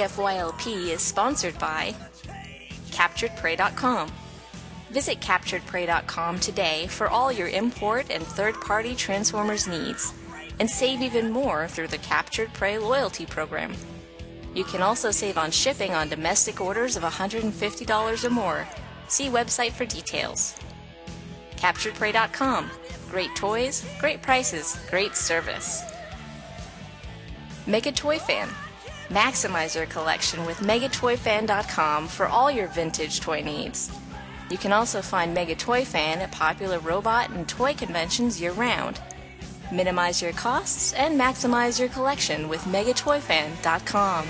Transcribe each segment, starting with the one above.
TFYLP is sponsored by CapturedPrey.com. Visit CapturedPrey.com today for all your import and third-party Transformers needs, and save even more through the Captured Prey loyalty program. You can also save on shipping on domestic orders of $150 or more. See website for details. CapturedPrey.com. Great toys, great prices, great service. Mega Toy Fan. Maximize your collection with MegaToyFan.com for all your vintage toy needs. You can also find Mega Toy Fan at popular robot and toy conventions year-round. Minimize your costs and maximize your collection with MegaToyFan.com.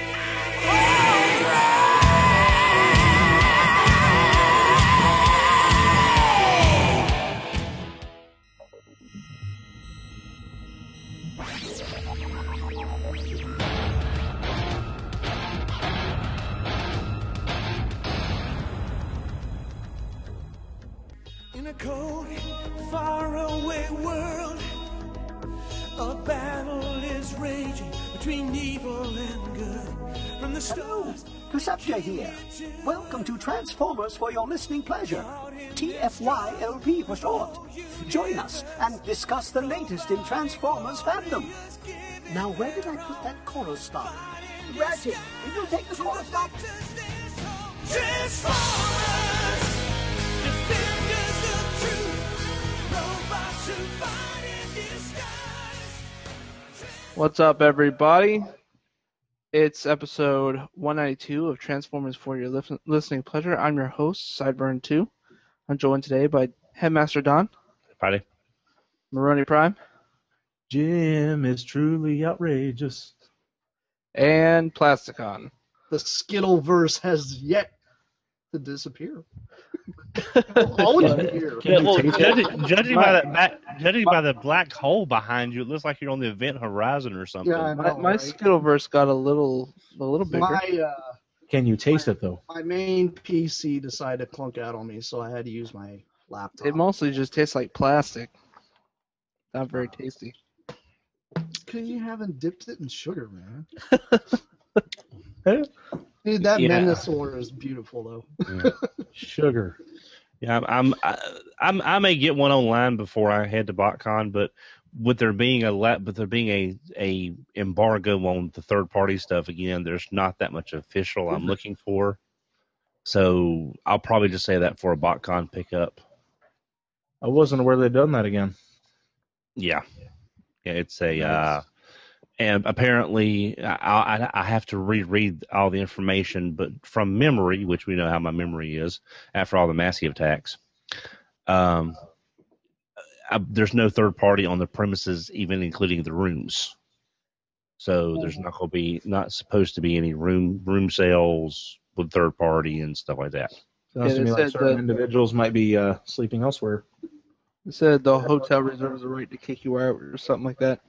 In a cold, faraway world, a battle is raging between evil and good. From the stars, Perceptia here. Welcome to Transformers for your listening pleasure. TFYLP for short. Join us and discuss the latest in Transformers fandom. Now, where did I put that chorus stop? Ratchet, will you take the chorus stop? Transformers, defenders of truth, robots who fight in disguise. What's up, everybody? It's episode 192 of Transformers for your listening pleasure. I'm your host, Sideburn2. I'm joined today by Headmaster Don. Howdy. Maroni Prime. Jim is truly outrageous. And Plasticon. The Skittleverse has yet to disappear. All of here. Judging by the black hole behind you, it looks like you're on the event horizon or something. Yeah, I know, My right? Skittleverse got a little bigger. Can you taste it, though? My main PC decided to clunk out on me, so I had to use my laptop. It mostly just tastes like plastic. Not very tasty. Because you haven't dipped it in sugar, man. Dude, that Yeah. Mendosaur is beautiful, though. Sugar. Yeah, I may get one online before I head to BotCon, but with there being a embargo on the third party stuff again, there's not that much official I'm looking for. So I'll probably just say that for a BotCon pickup. I wasn't aware they'd done that again. Yeah, it's a and apparently I have to reread all the information, but from memory, which we know how my memory is after all the massive attacks, there's no third party on the premises, even including the rooms. So there's not supposed to be any room sales with third party and stuff like that. Sounds to me like certain individuals might be sleeping elsewhere. It said the hotel reserves the right to kick you out or something like that.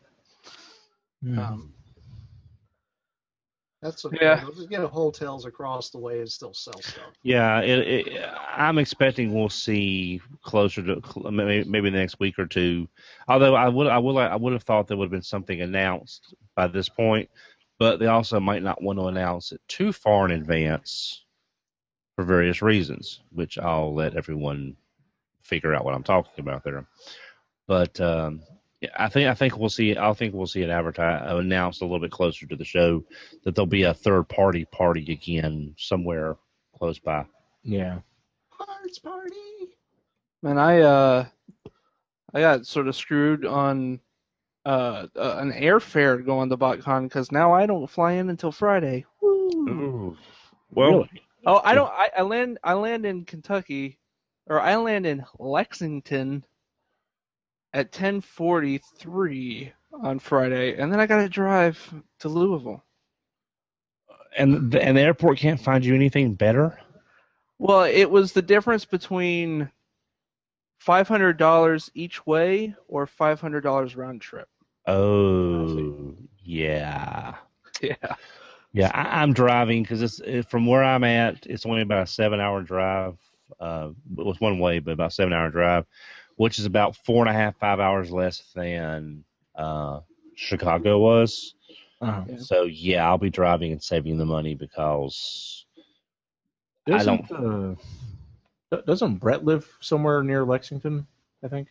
That's okay. Yeah. They'll just get hotels across the way and still sell stuff. Yeah, I'm expecting we'll see closer to maybe the next week or two. Although I would have thought there would have been something announced by this point, but they also might not want to announce it too far in advance for various reasons, which I'll let everyone figure out what I'm talking about there. But I think we'll see. I think we'll see it announced a little bit closer to the show that there'll be a third party again somewhere close by. Yeah. Parts party. Man, I got sort of screwed on an airfare going to BotCon because now I don't fly in until Friday. Woo. Ooh. Well, Really? Oh, I don't. I land in Kentucky, or I land in Lexington at 10:43 on Friday, and then I got to drive to Louisville. and the airport can't find you anything better. Well, it was the difference between $500 each way or $500 round trip. Oh, yeah. Yeah. Yeah, I'm driving because from where I'm at, it's only about a 7-hour drive. It was one way, but about a 7-hour drive, which is about 4.5, 5 hours less than Chicago was. Yeah. So yeah, I'll be driving and saving the money because I don't. Doesn't Brett live somewhere near Lexington? I think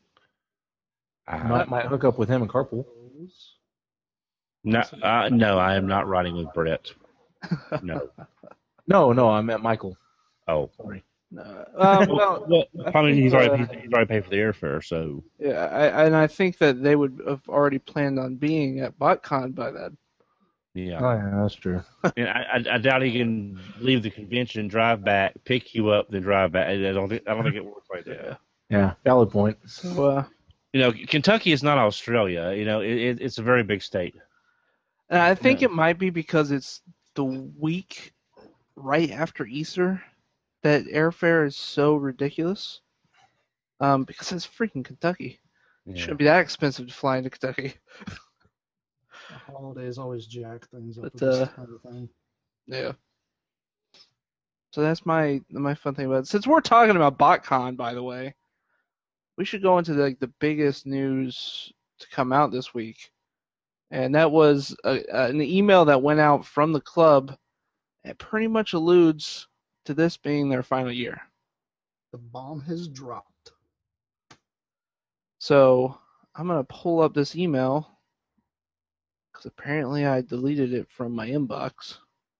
might hook up with him and carpool. No, no, I am not riding with Brett. No. No, I meant Michael. Oh, Sorry. Well, I mean, he's already paid for the airfare, so yeah, I think that they would have already planned on being at BotCon by then. yeah. Oh yeah, that's true. And I doubt he can leave the convention, drive back, pick you up, then drive back. I don't think it works like that. Yeah, valid point. So, Kentucky is not Australia. It's a very big state. and I think it might be because it's the week right after Easter that airfare is so ridiculous. Because it's freaking Kentucky. It shouldn't be that expensive to fly into Kentucky. The holidays always jack things up But, with this kind of thing. Yeah. So that's my fun thing about it. Since we're talking about BotCon, by the way, we should go into the biggest news to come out this week. And that was an email that went out from the club. It pretty much alludes to this being their final year. The bomb has dropped. So I'm going to pull up this email because apparently I deleted it from my inbox.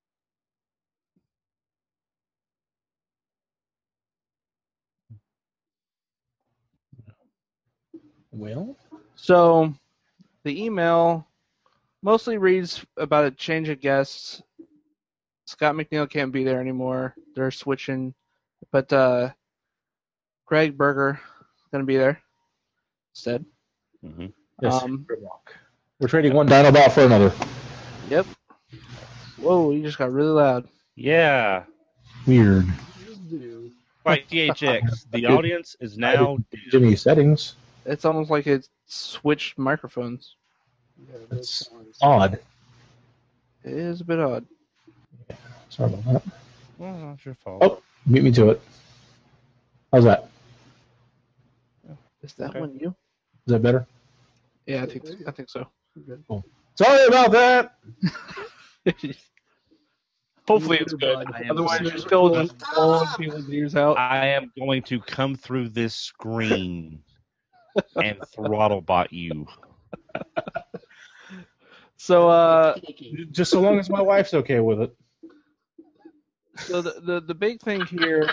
Well, So the email mostly reads about a change of guests. Scott McNeil can't be there anymore. They're switching, but Greg Berger is going to be there instead. Mm-hmm. yes, we're trading one Dinobot for another. Yep. Whoa, you just got really loud. Yeah. Weird. Like THX, the audience is now Jimmy settings. It's almost like it switched microphones. Yeah, That's odd. It is a bit odd. Sorry about that. Well, not your fault. Oh, beat me to it. How's that? Is that Okay. one you? Is that better? Yeah, I think so. Cool. Sorry about that. Hopefully it's good. Otherwise, you're still just blowing people's ears out. I am going to come through this screen and throttle bot you. So, Just so long as my wife's okay with it. so the big thing here.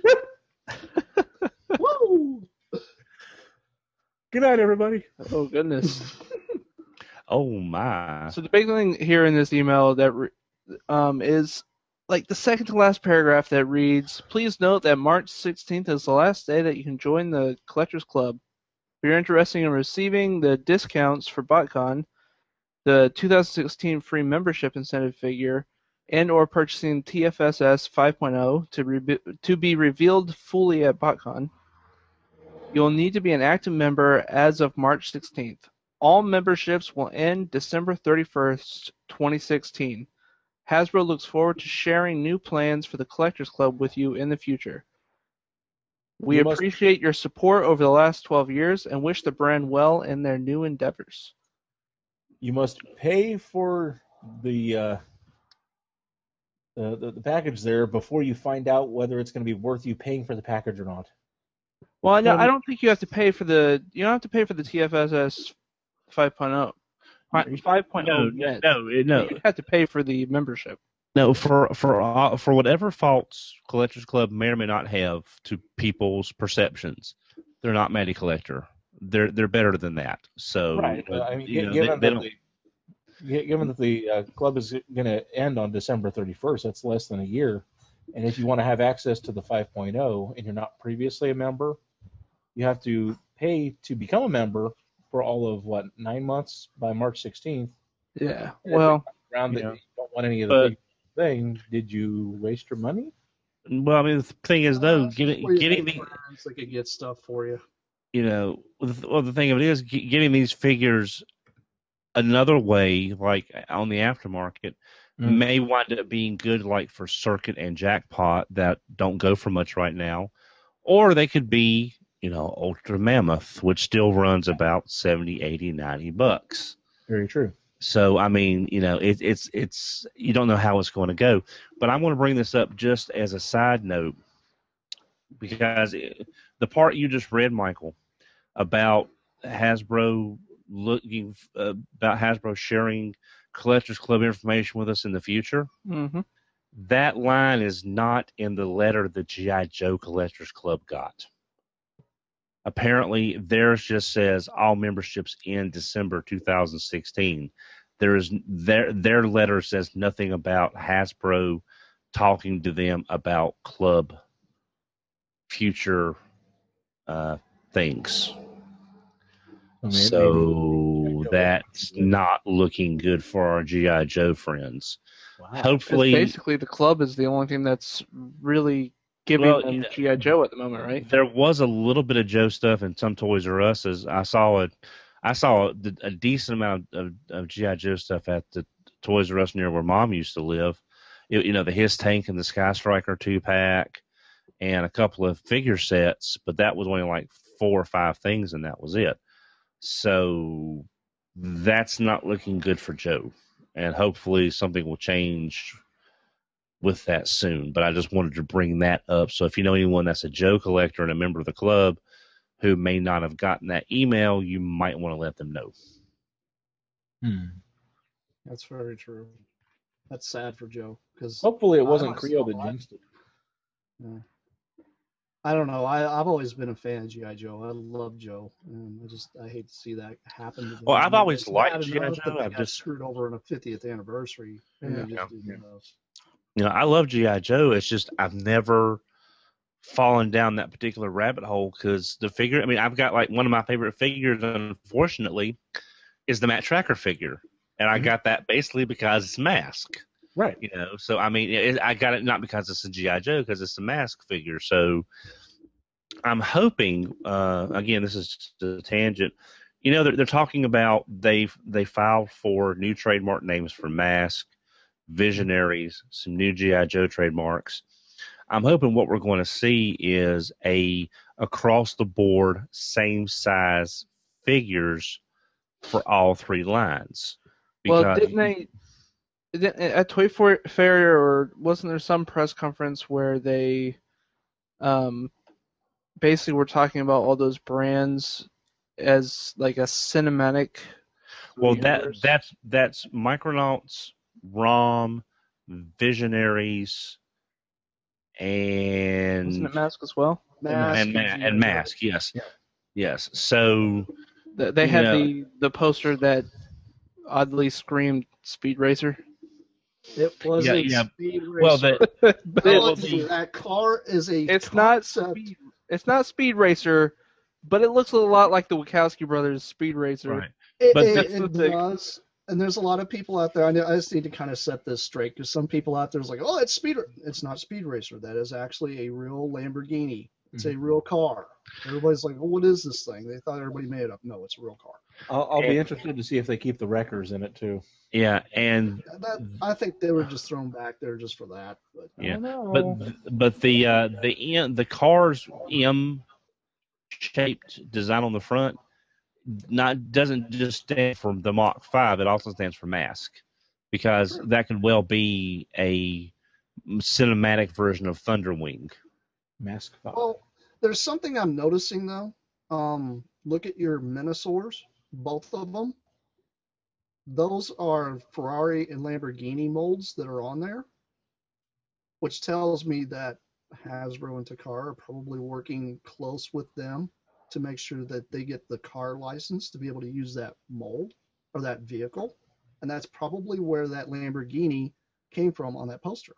Woo! Good night, everybody. Oh goodness. Oh my! So the big thing here in this email that is like the second to last paragraph that reads, "Please note that March 16th is the last day that you can join the Collectors Club. If you're interested in receiving the discounts for BotCon, the 2016 free membership incentive figure, and or purchasing TFSS 5.0 to be revealed fully at BotCon, you'll need to be an active member as of March 16th. All memberships will end December 31st, 2016. Hasbro looks forward to sharing new plans for the Collectors Club with you in the future. We appreciate your support over the last 12 years and wish the brand well in their new endeavors." You must pay for the package there before you find out whether it's going to be worth you paying for the package or not. Well, no, I don't think you have to pay for the. You don't have to pay for the TFSS 5.0. 5.0 yet. No. You have to pay for the membership. No, for whatever faults Collectors Club may or may not have to people's perceptions, they're not Matty Collector. They're better than that. So, Right. I mean, given that the club is going to end on December 31st, that's less than a year. And if you want to have access to the 5.0 and you're not previously a member, you have to pay to become a member for all of 9 months by March 16th. Yeah. Well, Around that you don't want any of the big thing. Did you waste your money? Well, I mean, the thing is, though, getting the they could get stuff for you. the thing of it is getting these figures another way, like on the aftermarket, may wind up being good, like for Circuit and Jackpot that don't go for much right now, or they could be, Ultra Mammoth, which still runs about $70, $80, $90. Very true. So I mean, it's you don't know how it's going to go. But I'm going to bring this up just as a side note because the part you just read, Michael, about Hasbro about Hasbro sharing Collectors Club information with us in the future. Mm-hmm. That line is not in the letter the G.I. Joe Collectors Club got. Apparently, theirs just says all memberships in December 2016. Their letter says nothing about Hasbro talking to them about club future things. So that's not looking good for our G.I. Joe friends. Wow. Hopefully, basically the club is the only thing that's really giving them G.I. Joe at the moment, right? There was a little bit of Joe stuff in some Toys R Us. I saw a decent amount of G.I. Joe stuff at the Toys R Us near where Mom used to live. The His Tank and the Sky Striker 2-pack and a couple of figure sets, but that was only like 4 or 5 things, and that was it. So that's not looking good for Joe, and hopefully something will change with that soon. But I just wanted to bring that up. So if you know anyone that's a Joe collector and a member of the club who may not have gotten that email, you might want to let them know. That's very true. That's sad for Joe because hopefully it wasn't Creo that jinxed it. Yeah. I don't know. I've always been a fan of G.I. Joe. I love Joe, and I hate to see that happen to them. Well, I've always liked G.I. Joe. I've just screwed over on a 50th anniversary. I love G.I. Joe. It's just I've never fallen down that particular rabbit hole because the figure. I mean, I've got like one of my favorite figures, unfortunately, is the Matt Tracker figure, and I got that basically because it's Mask. Right. So I mean, I got it not because it's a G.I. Joe, because it's a Mask figure. So I'm hoping, again, this is just a tangent. They're talking about they filed for new trademark names for Mask, Visionaries, some new G.I. Joe trademarks. I'm hoping what we're going to see is a across the board same size figures for all 3 lines. Well, didn't they? At Toy Fair, or wasn't there some press conference where they basically were talking about all those brands as like a cinematic? Well, that's Micronauts, ROM, Visionaries, and wasn't it Mask as well? And Mask, yes, yeah. Yes. So they had the poster that oddly screamed Speed Racer. It wasn't Speed Racer. Well, that car is a. It's not Speed Racer, but it looks a lot like the Wachowski brothers' Speed Racer. Right. It does. And there's a lot of people out there. I just need to kind of set this straight because some people out there is like, oh, it's Speed. It's not Speed Racer. That is actually a real Lamborghini. It's a real car. Everybody's like, oh, what is this thing? They thought everybody made it up. No, it's a real car. I'll be interested to see if they keep the wreckers in it too. Yeah, and I think they were just thrown back there just for that. But yeah, but the car's M-shaped design on the front doesn't just stand for the Mach 5. It also stands for Mask, because that could well be a cinematic version of Thunderwing. Mask 5. Well, there's something I'm noticing though. Look at your Minosaurs, both of them. Those are Ferrari and Lamborghini molds that are on there, which tells me that Hasbro and Takara are probably working close with them to make sure that they get the car license to be able to use that mold or that vehicle. And that's probably where that Lamborghini came from on that poster.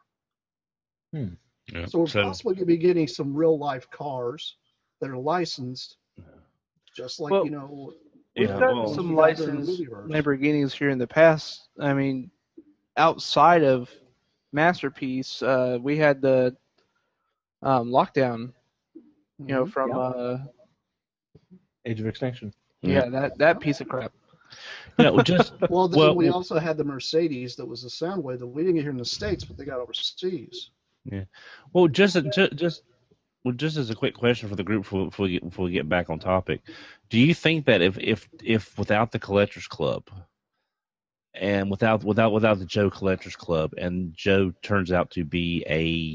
Yeah, so we're possibly going to be getting some real life cars that are licensed, just like, we've gotten some licensed Lamborghinis here in the past. I mean, outside of Masterpiece, we had the Lockdown, from Age of Extinction. Yeah, that piece of crap. We also had the Mercedes that was a Soundwave that we didn't get here in the States, but they got overseas. Yeah. Well, just as a quick question for the group before we get back on topic, do you think that if without the Collectors Club, and without the Joe Collectors Club, and Joe turns out to be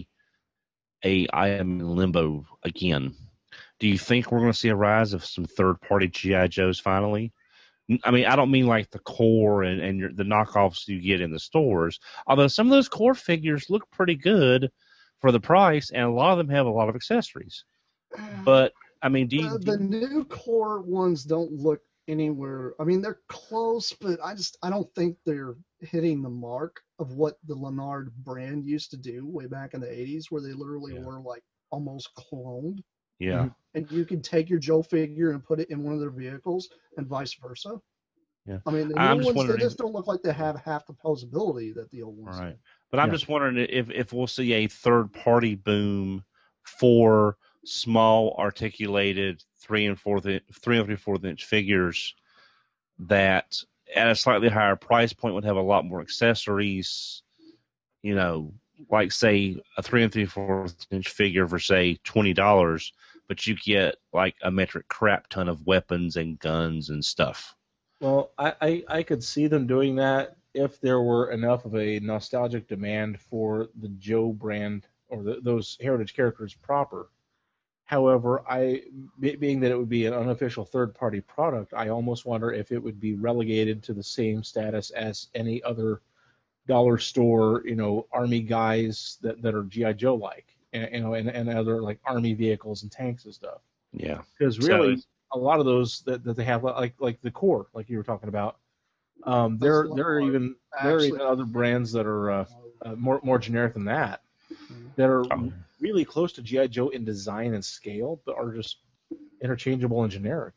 I am in limbo again. Do you think we're going to see a rise of some third-party GI Joes finally? I mean, I don't mean like the core and the knockoffs you get in the stores, although some of those core figures look pretty good for the price, and a lot of them have a lot of accessories. But I mean, the new core ones don't look anywhere. I mean, they're close, but I don't think they're hitting the mark of what the Leonard brand used to do way back in the 80s, where they literally were like almost cloned. Yeah. And you can take your Joe figure and put it in one of their vehicles and vice versa. Yeah. I mean, the new ones, they just don't look like they have half the posability that the old ones Right. do. But I'm just wondering if we'll see a third-party boom for small articulated 3 and 3/4 inch figures that at a slightly higher price point would have a lot more accessories, you know, like say a 3 3/4 inch figure for say $20, but you get like a metric crap ton of weapons and guns and stuff. Well, I could see them doing that if there were enough of a nostalgic demand for the Joe brand or those heritage characters proper. However, being that it would be an unofficial third-party product, I almost wonder if it would be relegated to the same status as any other dollar store, army guys that are GI Joe like, and other like army vehicles and tanks and stuff. Yeah, because really a lot of those that they have, like the core, like you were talking about, there are even other brands that are more generic than that are really close to GI Joe in design and scale, but are just interchangeable and generic.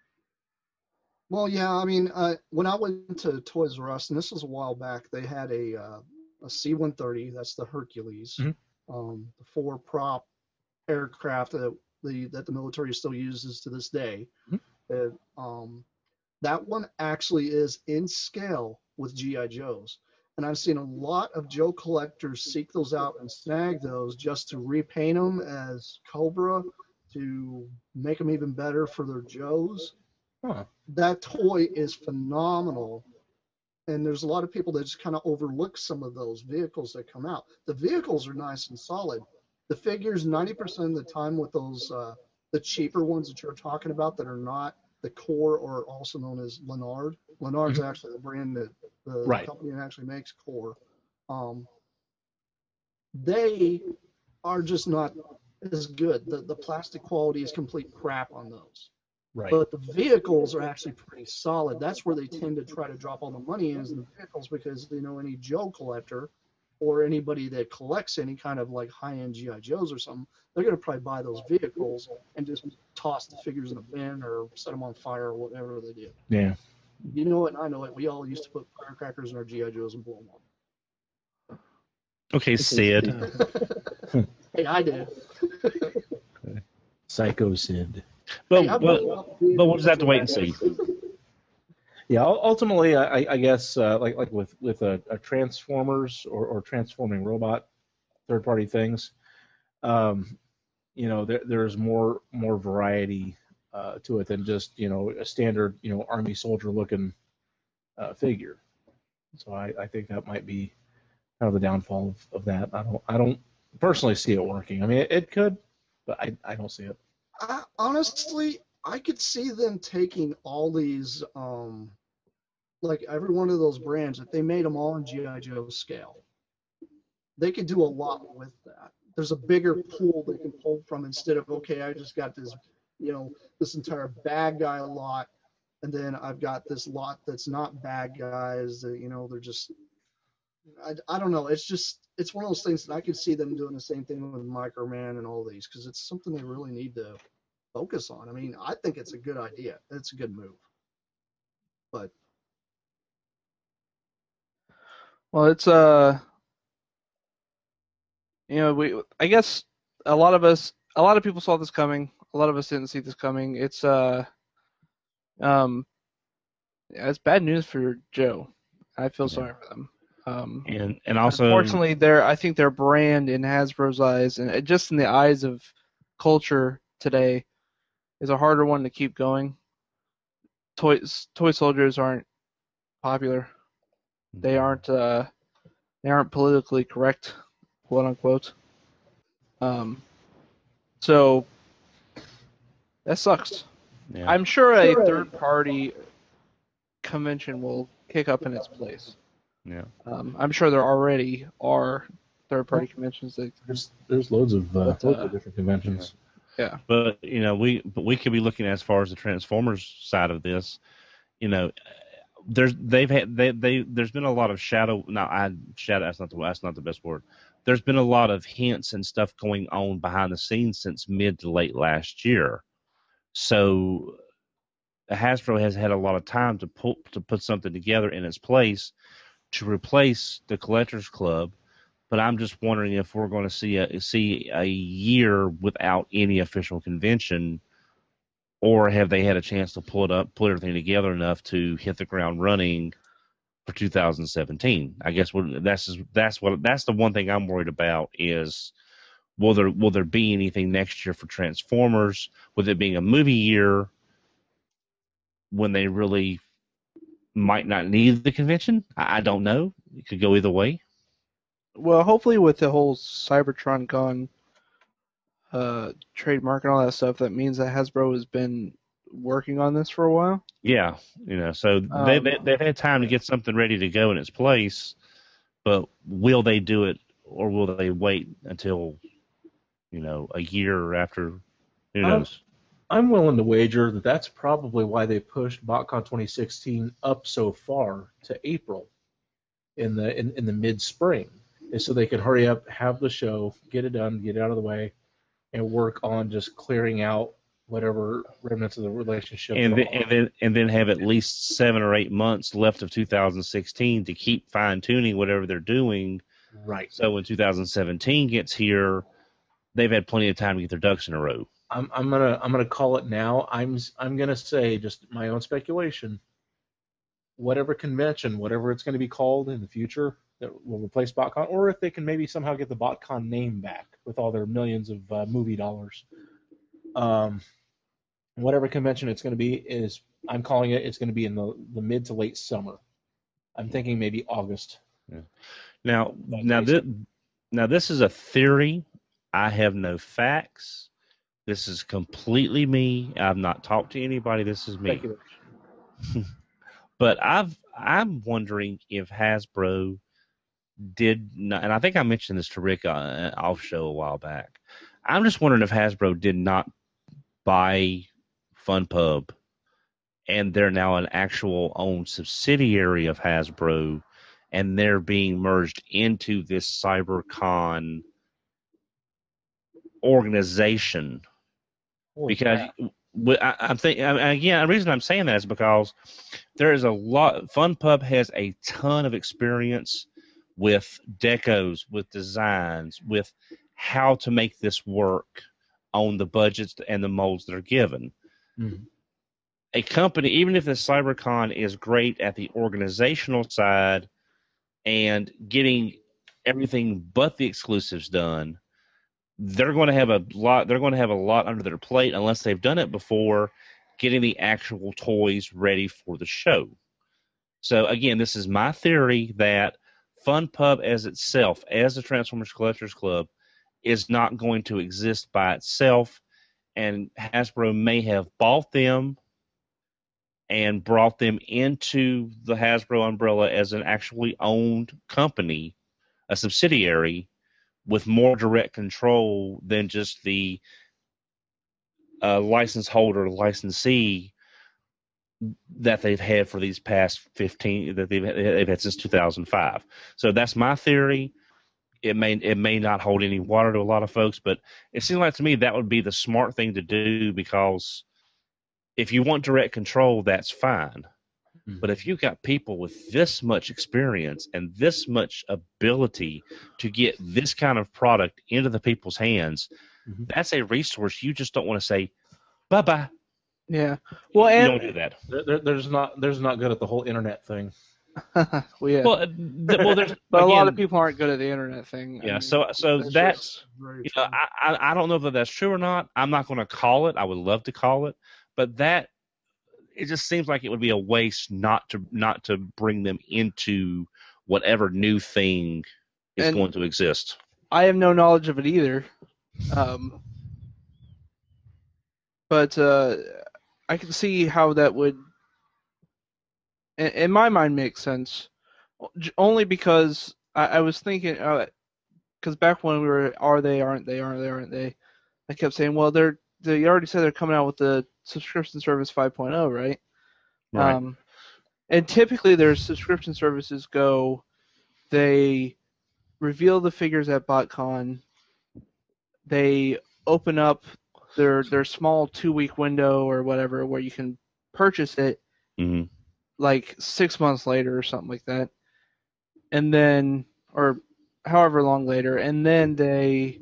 Well, yeah, I mean, when I went to Toys R Us, and this was a while back, they had a C-130, that's the Hercules, the 4-prop aircraft that the military still uses to this day. That one actually is in scale with GI Joes. And I've seen a lot of Joe collectors seek those out and snag those just to repaint them as Cobra, to make them even better for their Joes. That toy is phenomenal. And there's a lot of people that just kind of overlook some of those vehicles that come out. The vehicles are nice and solid. The figures, 90% of the time with those, the cheaper ones that you're talking about that are not the core, or also known as Leonard. Leonard's actually the brand that the company that actually makes core. They are just not as good. The plastic quality is complete crap on those. Right. But the vehicles are actually pretty solid. That's where they tend to try to drop all the money in the vehicles, because any Joe collector or anybody that collects any kind of like high-end GI Joes or something, they're going to probably buy those vehicles and just toss the figures in a bin or set them on fire or whatever they do. Yeah. You know it, and I know it. We all used to put firecrackers in our GI Joes and blow them up. Okay, Sid. Hey, I did. Psycho Sid. But we'll just have to wait and see. Yeah, ultimately, I guess like with a Transformers or transforming robot third-party things, there's more variety to it than just a standard army soldier looking figure. So I think that might be kind of the downfall of that. I don't personally see it working. I mean, it could, but I don't see it. Honestly, I could see them taking all these, like every one of those brands, if they made them all in GI Joe scale, they could do a lot with that. There's a bigger pool they can pull from, instead of, okay, I just got this, this entire bad guy lot, and then I've got this lot that's not bad guys that, they're just, I don't know. It's one of those things that I could see them doing the same thing with Microman and all these, because it's something they really need to focus on. I mean, I think it's a good idea. It's a good move. But well, it's I guess a lot of people saw this coming. A lot of us didn't see this coming. It's it's bad news for Joe. I feel sorry for them. And also, unfortunately, I think their brand in Hasbro's eyes, and just in the eyes of culture today, is a harder one to keep going. Toy soldiers aren't popular. They aren't politically correct, quote unquote. So that sucks. Yeah. I'm sure a third party convention will kick up in its place. Yeah. I'm sure there already are third party conventions that There's loads of different conventions. Yeah. But we could be looking as far as the Transformers side of this. There's been a lot of shadow. That's not the best word. There's been a lot of hints and stuff going on behind the scenes since mid to late last year. So Hasbro has had a lot of time to put something together in its place to replace the Collectors Club. But I'm just wondering if we're going to see a year without any official convention, or have they had a chance to pull everything together enough to hit the ground running for 2017? I guess that's the one thing I'm worried about is will there be anything next year for Transformers? With it being a movie year, when they really might not need the convention? I don't know. It could go either way. Well, hopefully with the whole Cybertron Con trademark and all that stuff, that means that Hasbro has been working on this for a while. Yeah, so they've had time to get something ready to go in its place, but will they do it, or will they wait until a year after? Who knows? I'm willing to wager that that's probably why they pushed BotCon 2016 up so far to April in the mid-spring, is so they could hurry up, have the show, get it done, get it out of the way, and work on just clearing out whatever remnants of the relationship. And then have at least 7 or 8 months left of 2016 to keep fine-tuning whatever they're doing. Right. So when 2017 gets here, they've had plenty of time to get their ducks in a row. I'm gonna call it now. I'm gonna say, just my own speculation, whatever convention, whatever it's going to be called in the future that will replace BotCon, or if they can maybe somehow get the BotCon name back with all their millions of movie dollars. Whatever convention it's going to be I'm calling it's going to be in the mid to late summer. I'm thinking maybe August. Yeah. Now this is a theory. I have no facts. This is completely me. I've not talked to anybody. This is me. But I'm wondering if Hasbro did not, and I think I mentioned this to Rick off show a while back. I'm just wondering if Hasbro did not buy FunPub, and they're now an actual owned subsidiary of Hasbro, and they're being merged into this CyberCon organization. Because I'm thinking, again, the reason I'm saying that is because there is a lot. FunPub has a ton of experience with decos, with designs, with how to make this work on the budgets and the molds that are given. Mm-hmm. A company, even if the CyberCon is great at the organizational side and getting everything but the exclusives done, they're going to have a lot. They're going to have a lot under their plate unless they've done it before, getting the actual toys ready for the show. So again, this is my theory that FunPub as itself, as the Transformers Collectors Club, is not going to exist by itself, and Hasbro may have bought them and brought them into the Hasbro umbrella as an actually owned company, a subsidiary, with more direct control than just the license holder, licensee that they've had for these past 15, that they've had since 2005. So that's my theory. It may not hold any water to a lot of folks, but it seems like to me that would be the smart thing to do, because if you want direct control, that's fine. But if you've got people with this much experience and this much ability to get this kind of product into the people's hands, that's a resource you just don't want to say, bye-bye. Yeah. Well, you and don't do that. There's not good at the whole internet thing. well, yeah. Well, there's, but again, a lot of people aren't good at the internet thing. Yeah. So that's I don't know if that's true or not. I'm not going to call it. I would love to call it, but that it just seems like it would be a waste not to bring them into whatever new thing is going to exist. I have no knowledge of it either. But I can see how that would, in my mind, make sense. Only because I was thinking, because back when we were, are they, aren't they, I kept saying, well, they already said they're coming out with the subscription service 5.0, right? Right. And typically their subscription services they reveal the figures at BotCon, they open up their small 2-week window or whatever where you can purchase it like 6 months later or something like that, and then, or however long later, and then they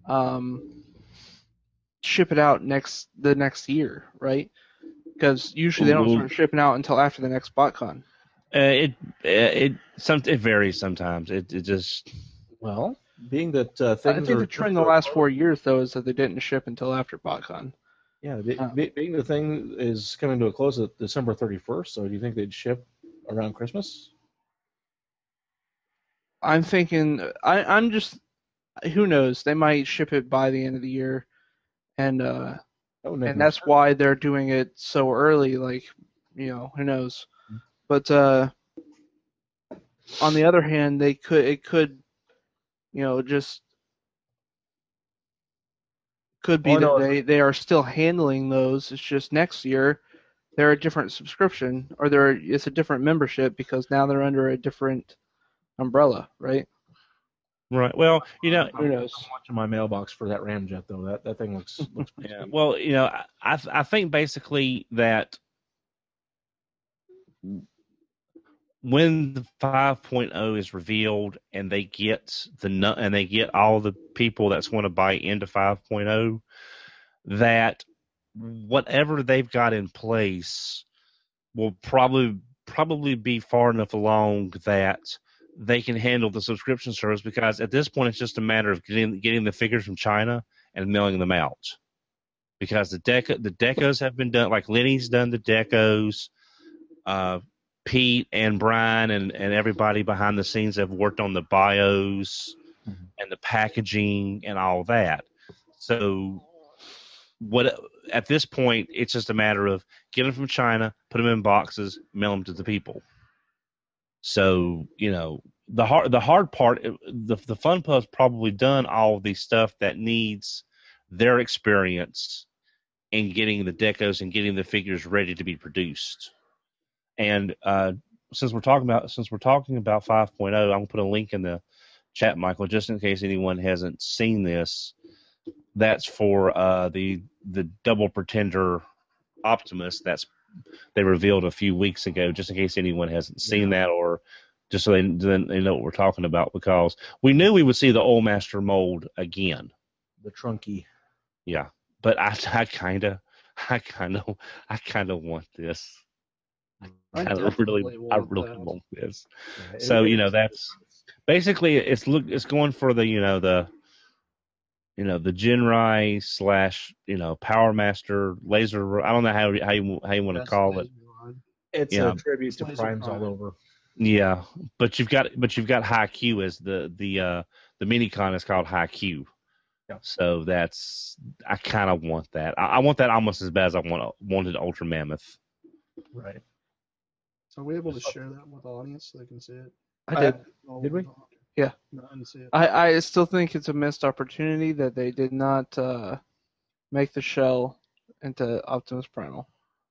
ship it out the next year, right? Because usually they don't start shipping out until after the next BotCon. It varies sometimes. It just, well, being that things I think the trend the last 4 years though is that they didn't ship until after BotCon. Yeah, being the thing is coming to a close at December 31st, so do you think they'd ship around Christmas? I'm thinking, I'm just, who knows? They might ship it by the end of the year, and that's why they're doing it so early. Like, who knows? But on the other hand, it could just could be that they are still handling those. It's just next year they're a different subscription, or it's a different membership because now they're under a different umbrella, right? Right. Well, who knows? I'm watching my mailbox for that Ramjet though. That thing looks pretty yeah. sweet. Well, I think basically that when the 5.0 is revealed and they get all the people that's going to buy into 5.0, that whatever they've got in place will probably be far enough along that they can handle the subscription service, because at this point it's just a matter of getting the figures from China and mailing them out. Because the decos have been done, like Lenny's done the decos, Pete and Brian and everybody behind the scenes have worked on the bios and the packaging and all that. So at this point, it's just a matter of get them from China, put them in boxes, mail them to the people. So, the hard part, the Fun Pub's probably done all of the stuff that needs their experience in getting the decos and getting the figures ready to be produced. And since we're talking about 5.0, I'm gonna put a link in the chat, Michael, just in case anyone hasn't seen this. That's for the Double Pretender Optimus they revealed a few weeks ago, just in case anyone hasn't seen that, or just so they know what we're talking about, because we knew we would see the Old Master mold again, the Trunky. Yeah, but I kind of want this. I really want this. Yeah, so that's basically it's going for the the Jinrai / Power Master laser. I don't know how you want to call it. It's a tribute to Primes all over. Yeah, but you've got Haikyuu as the Minicon is called Haikyuu. Yeah. So I kind of want that. I want that almost as bad as I wanted Ultra Mammoth. Right. So are we able to share that with the audience so they can see it? I did. Did we? Yeah. No, I didn't see it. I still think it's a missed opportunity that they did not make the shell into Optimus Primal.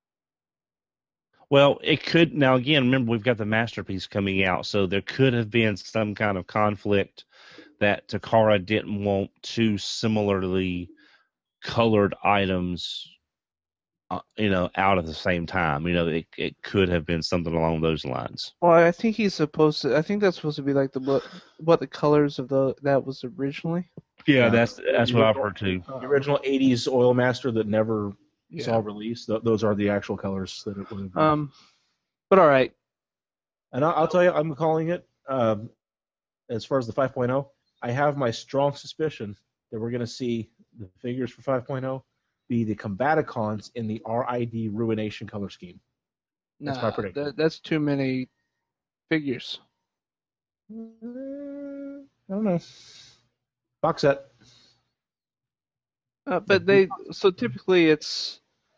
Well, it could. Now, again, remember, we've got the Masterpiece coming out, so there could have been some kind of conflict that Takara didn't want two similarly colored items out at the same time. It could have been something along those lines. Well, I think I think that's supposed to be like what the colors of that was originally. Yeah, that's what I've heard too. The original 80s Oil Master that never saw release. Those are the actual colors that it would have been. But all right. And I'll tell you, I'm calling it, as far as the 5.0, I have my strong suspicion that we're going to see the figures for 5.0 be the Combaticons in the RID Ruination color scheme. That's my prediction. That's too many figures. I don't know. Box set. But typically it's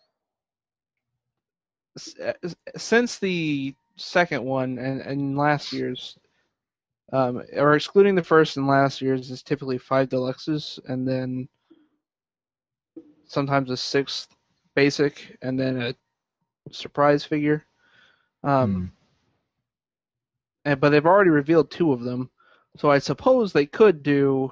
since the second one and last year's, or excluding the first and last year's, is typically 5 deluxes and then sometimes a 6th basic and then a surprise figure. But they've already revealed 2 of them, so I suppose they could do,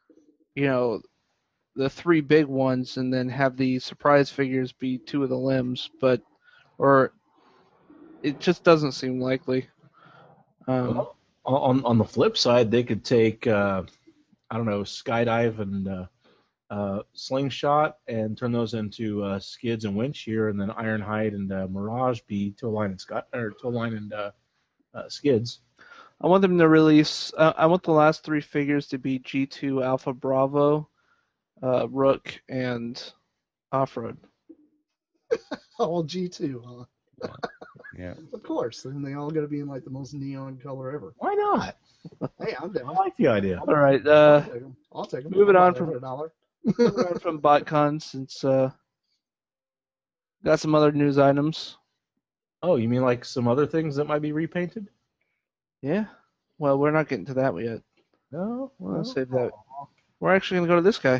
the 3 big ones and then have the surprise figures be 2 of the limbs, or it just doesn't seem likely. Well, on the flip side, they could take skydive and slingshot and turn those into skids and winch here, and then Ironhide and Mirage be toe line and skids. I want them to release. I want the last 3 figures to be G2, Alpha, Bravo, Rook, and Off-Road. All G2, huh? Yeah. Of course. Then they all got to be in like the most neon color ever. Why not? Hey, I'm down. I like the idea. All right. I'll take them. Moving on from $1. from BotCon, since got some other news items. Oh, you mean like some other things that might be repainted? Yeah. Well, we're not getting to that yet. No. We'll save that. We're actually going to go to this guy.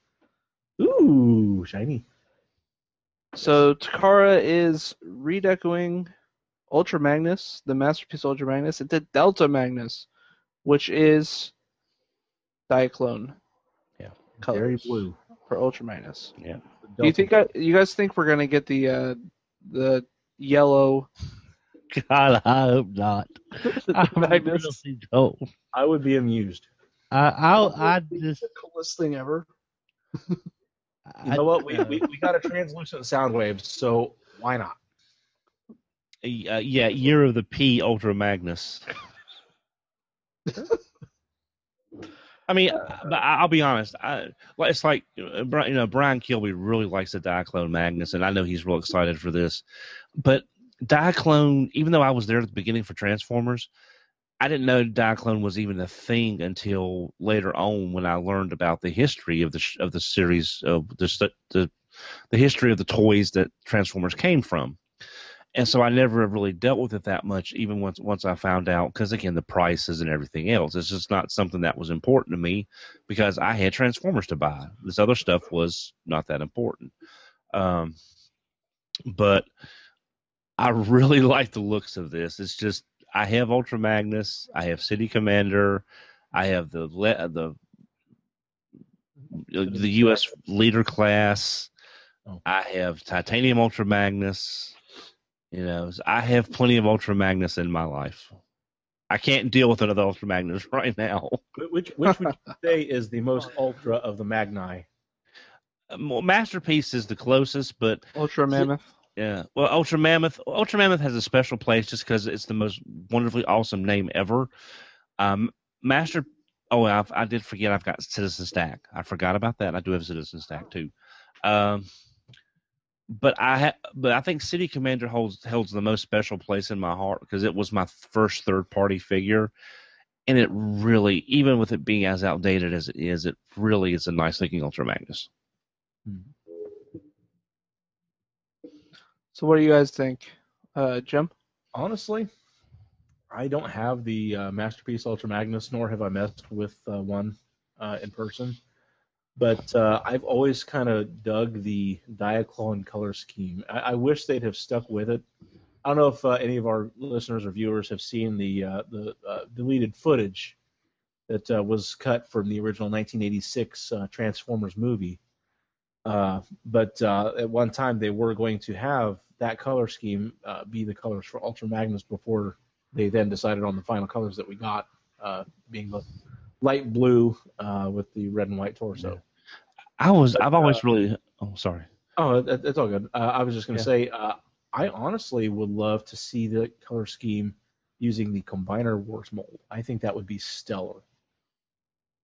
Ooh, shiny. So Takara is redecoing Ultra Magnus, the Masterpiece Ultra Magnus, into Delta Magnus, which is Diaclone. Yeah. Colors Very blue for Ultra Magnus. Yeah. Do you guys think we're gonna get the yellow? God, I hope not. I Magnus? really don't. I would be amused. I just The coolest thing ever. You know what? We got a translucent sound wave, so why not? Yeah, Year of the P Ultra Magnus. I mean, but I'll be honest. It's like Brian Kilby really likes the Diaclone Magnus, and I know he's real excited for this. But Diaclone, even though I was there at the beginning for Transformers, I didn't know Diaclone was even a thing until later on when I learned about the history of the series, of the history of the toys that Transformers came from. And so I never really dealt with it that much, even once I found out, because again, the prices and everything else. It's just not something that was important to me because I had Transformers to buy. This other stuff was not that important. But I really like the looks of this. It's just, I have Ultra Magnus, I have City Commander, I have the U.S. Leader class, I have Titanium Ultra Magnus. I have plenty of Ultra Magnus in my life. I can't deal with another Ultra Magnus right now. Which would you say is the most ultra of the Magni? Masterpiece is the closest, but Ultra Mammoth. Yeah, well, Ultra Mammoth has a special place just because it's the most wonderfully awesome name ever. I did forget I've got Citizen Stack. I forgot about that. I do have Citizen Stack too. But I think City Commander holds the most special place in my heart because it was my first third-party figure, and it really, even with it being as outdated as it really is a nice-looking Ultra Magnus. So what do you guys think, Jim? Honestly, I don't have the Masterpiece Ultra Magnus, nor have I messed with one in person. But I've always kind of dug the Diaclone color scheme. I wish they'd have stuck with it. I don't know if any of our listeners or viewers have seen the deleted footage that was cut from the original 1986 Transformers movie. But at one time they were going to have that color scheme be the colors for Ultra Magnus before they then decided on the final colors that we got, being the light blue with the red and white torso. I've always really. Oh, sorry. Oh, it's all good. I was just going to say, I honestly would love to see the color scheme using the Combiner Wars mold. I think that would be stellar.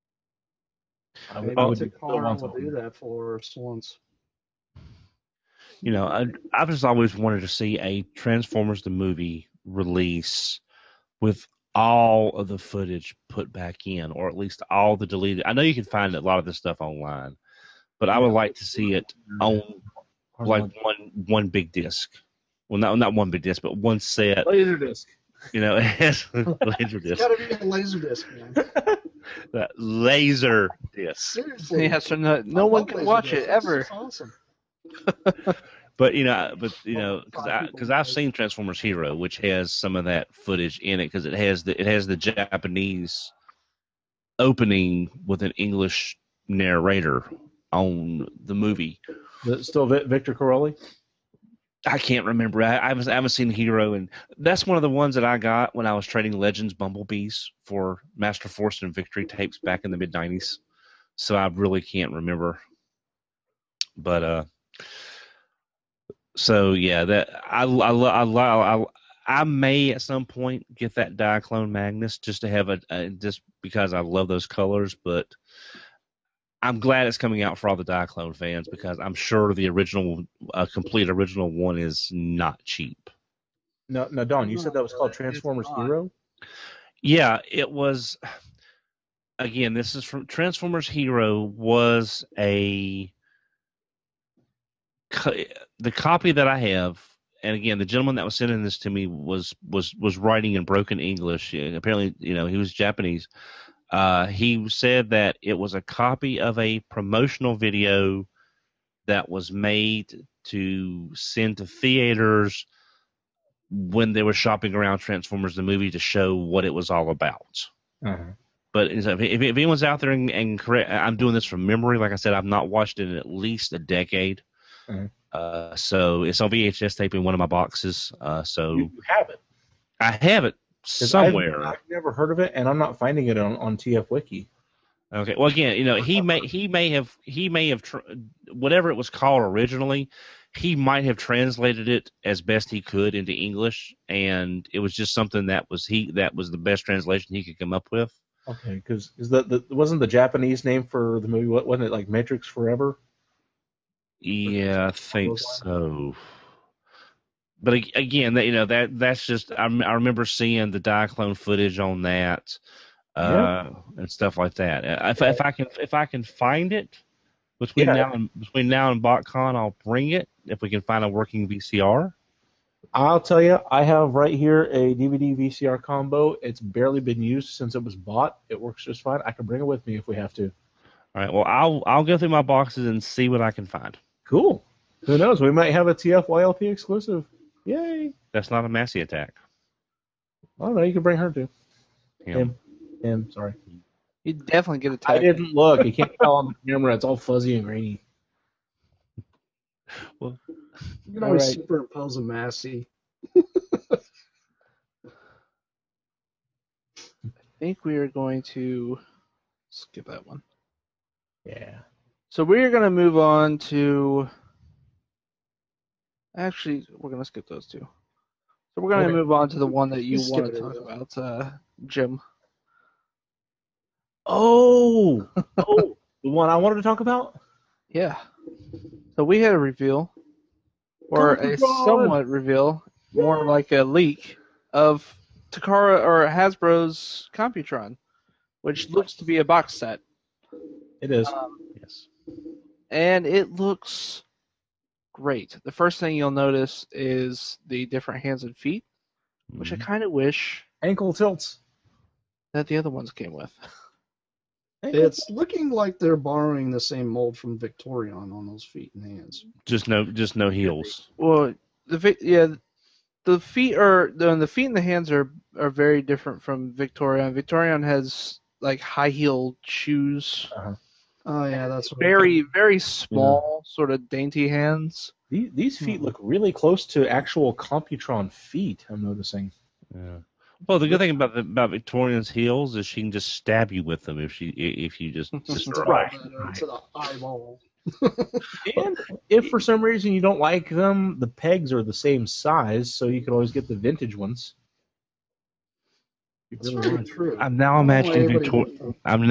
Maybe Takara will do that for us once. You know, I've just always wanted to see a Transformers the movie release with all of the footage put back in, or at least all the deleted. I know you can find a lot of this stuff online, but I would like to see it on like one big disc. Well, not one big disc, but one set. Laserdisc. You know, it has laser disc. It's got to be a laser disc, man. That laser disc. Seriously. Yeah, so no one can watch it ever. It's awesome. But because I've seen Transformers Hero, which has some of that footage in it, because it has the Japanese opening with an English narrator on the movie. Still Victor Corelli? I can't remember. I haven't seen Hero, and that's one of the ones that I got when I was trading Legends Bumblebees for Master Force and Victory tapes back in the mid-90s. So I really can't remember. But so yeah, that I may at some point get that Diaclone Magnus just to have just because I love those colors, but I'm glad it's coming out for all the Diaclone fans because I'm sure the original, complete original one is not cheap. No, Don, you said that was called Transformers Hero? Yeah, it was. Again, this is from Transformers Hero was the copy that I have, and again, the gentleman that was sending this to me was writing in broken English. Apparently, he was Japanese. He said that it was a copy of a promotional video that was made to send to theaters when they were shopping around Transformers the movie to show what it was all about. Uh-huh. But if anyone's out there and correct, I'm doing this from memory. Like I said, I've not watched it in at least a decade. Uh-huh. So it's on VHS tape in one of my boxes. So you have it. I have it somewhere. I've never heard of it, and I'm not finding it on TF Wiki. Okay. Well, again, he may have whatever it was called originally, he might have translated it as best he could into English, and it was just something that was the best translation he could come up with. Okay, because wasn't the Japanese name for the movie? Wasn't it like Matrix Forever? Yeah, I think so. But again, that's just I remember seeing the Diaclone footage on that, and stuff like that. If I can find it between now and BotCon, I'll bring it. If we can find a working VCR. I'll tell you, I have right here a DVD VCR combo. It's barely been used since it was bought. It works just fine. I can bring it with me if we have to. All right. Well, I'll go through my boxes and see what I can find. Cool. Who knows? We might have a TFYLP exclusive. Yay! That's not a Massey attack. Oh no, you can bring her too. Him. Sorry. You definitely get attacked. I didn't look. You can't tell on the camera. It's all fuzzy and grainy. Well, you can always superimpose a Massey. I think we are going to skip that one. Yeah. So we're going to move on to... Actually, we're going to skip those two. So we're going to move on to the one that you want to talk about, Jim. Oh, the one I wanted to talk about? Yeah. So we had a reveal, or a somewhat reveal, more like a leak, of Takara or Hasbro's Computron, which looks to be a box set. It is. Yes. And it looks great. The first thing you'll notice is the different hands and feet, which I kind of wish ankle tilts that the other ones came with. It's looking like they're borrowing the same mold from Victorion on those feet and hands. Just no heels. Well, the feet and the hands are very different from Victorion. Victorion has like high heel shoes. Uh-huh. Oh yeah, that's very very small, sort of dainty hands. These feet look really close to actual Computron feet. I'm noticing. Yeah. Well, the good thing about Victorian's heels is she can just stab you with them if you just right to the eyeball. And if for some reason you don't like them, the pegs are the same size, so you can always get the vintage ones. It's very true. I'm now imagining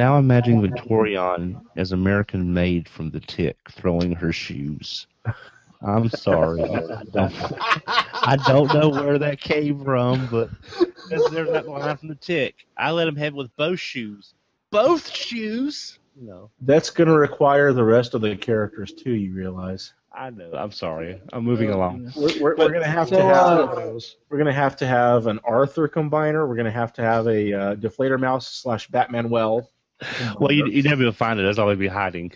Victorion as American Maid from The Tick throwing her shoes. I'm sorry. I don't know where that came from, but there's that line from the Tick. I let him have it with both shoes. Both shoes? No. That's going to require the rest of the characters too. You realize? I know. I'm sorry. I'm moving along. We're going to have we're going to have an Arthur combiner. We're going to have a Deflator Mouse / Batman Well. Well, you never will find it. That's all they'd be hiding.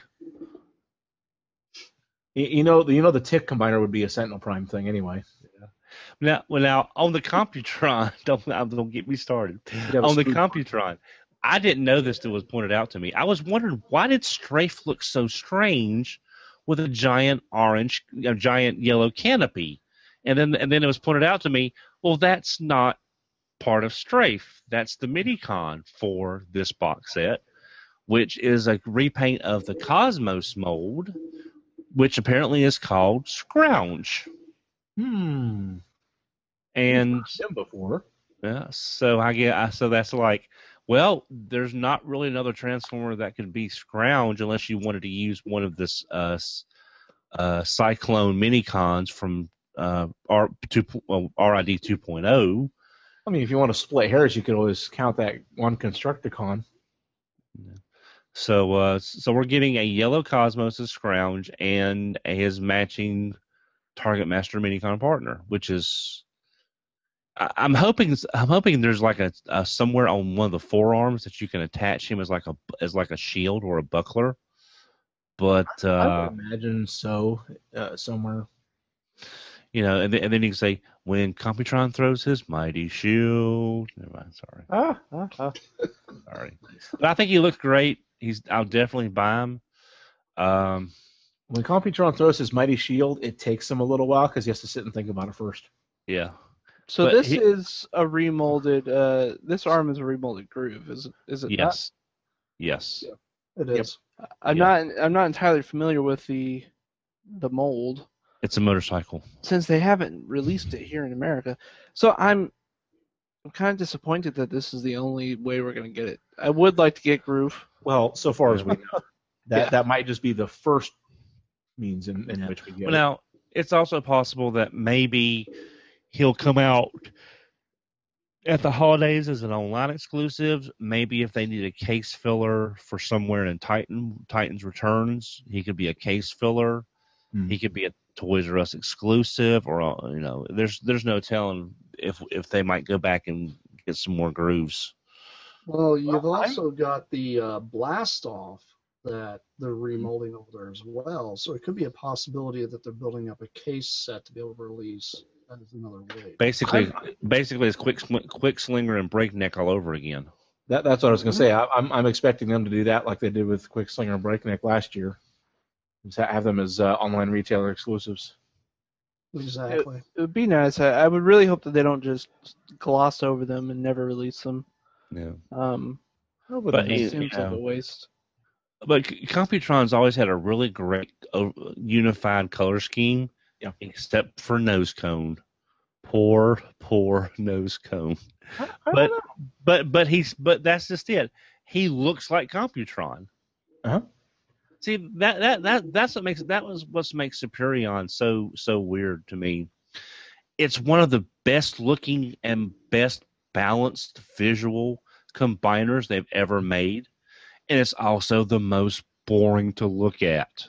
You know the Tick combiner would be a Sentinel Prime thing anyway. Now on the Computron, don't get me started. On the Computron, I didn't know this till it was pointed out to me. I was wondering, why did Strafe look so strange with a giant yellow canopy? And then it was pointed out to me, well, that's not part of Strafe. That's the Minicon for this box set, which is a repaint of the Cosmos mold, which apparently is called Scrounge. And him before. Yeah, so so that's like, well, there's not really another Transformer that could be Scrounge unless you wanted to use one of this Cyclone Minicons from RID 2.0. I mean, if you want to split hairs, you could always count that one Constructicon. So we're getting a yellow Cosmos as Scrounge and his matching Target Master Minicon partner, which is, I'm hoping there's like a somewhere on one of the forearms that you can attach him as like a shield or a buckler. But I would imagine so somewhere. And then you can say, when Computron throws his mighty shield. Never mind, sorry. Sorry. But I think he looked great. I'll definitely buy him. When Computron throws his mighty shield, it takes him a little while because he has to sit and think about it first. Yeah. So this is a remolded. This arm is a remolded groove. Is it? Yes. Not? Yes. Yeah, it is. I'm not entirely familiar with the mold. It's a motorcycle. Since they haven't released it here in America, so I'm kind of disappointed that this is the only way we're going to get it. I would like to get Groove. Well, so far as we know, that might just be the first means in which we get it. Now, it's also possible that maybe he'll come out at the holidays as an online exclusive. Maybe if they need a case filler for somewhere in Titans Returns, he could be a case filler. He could be a Toys R Us exclusive, or there's no telling if they might go back and get some more grooves. Well, you've also got the Blast Off that they're remolding over there as well, so it could be a possibility that they're building up a case set to be able to release as another way. Basically, it's Quick Slinger and Breakneck all over again. That's what I was going to say. I'm expecting them to do that like they did with Quick Slinger and Breakneck last year. Just have them as online retailer exclusives. Exactly. It would be nice. I would really hope that they don't just gloss over them and never release them. Yeah. But it seems like a waste. But Computron's always had a really great unified color scheme, except for Nose Cone. Poor Nose Cone. But that's just it. He looks like Computron. Uh-huh. See, that's what makes Superion so weird to me. It's one of the best looking and best balanced visual combiners they've ever made, and it's also the most boring to look at.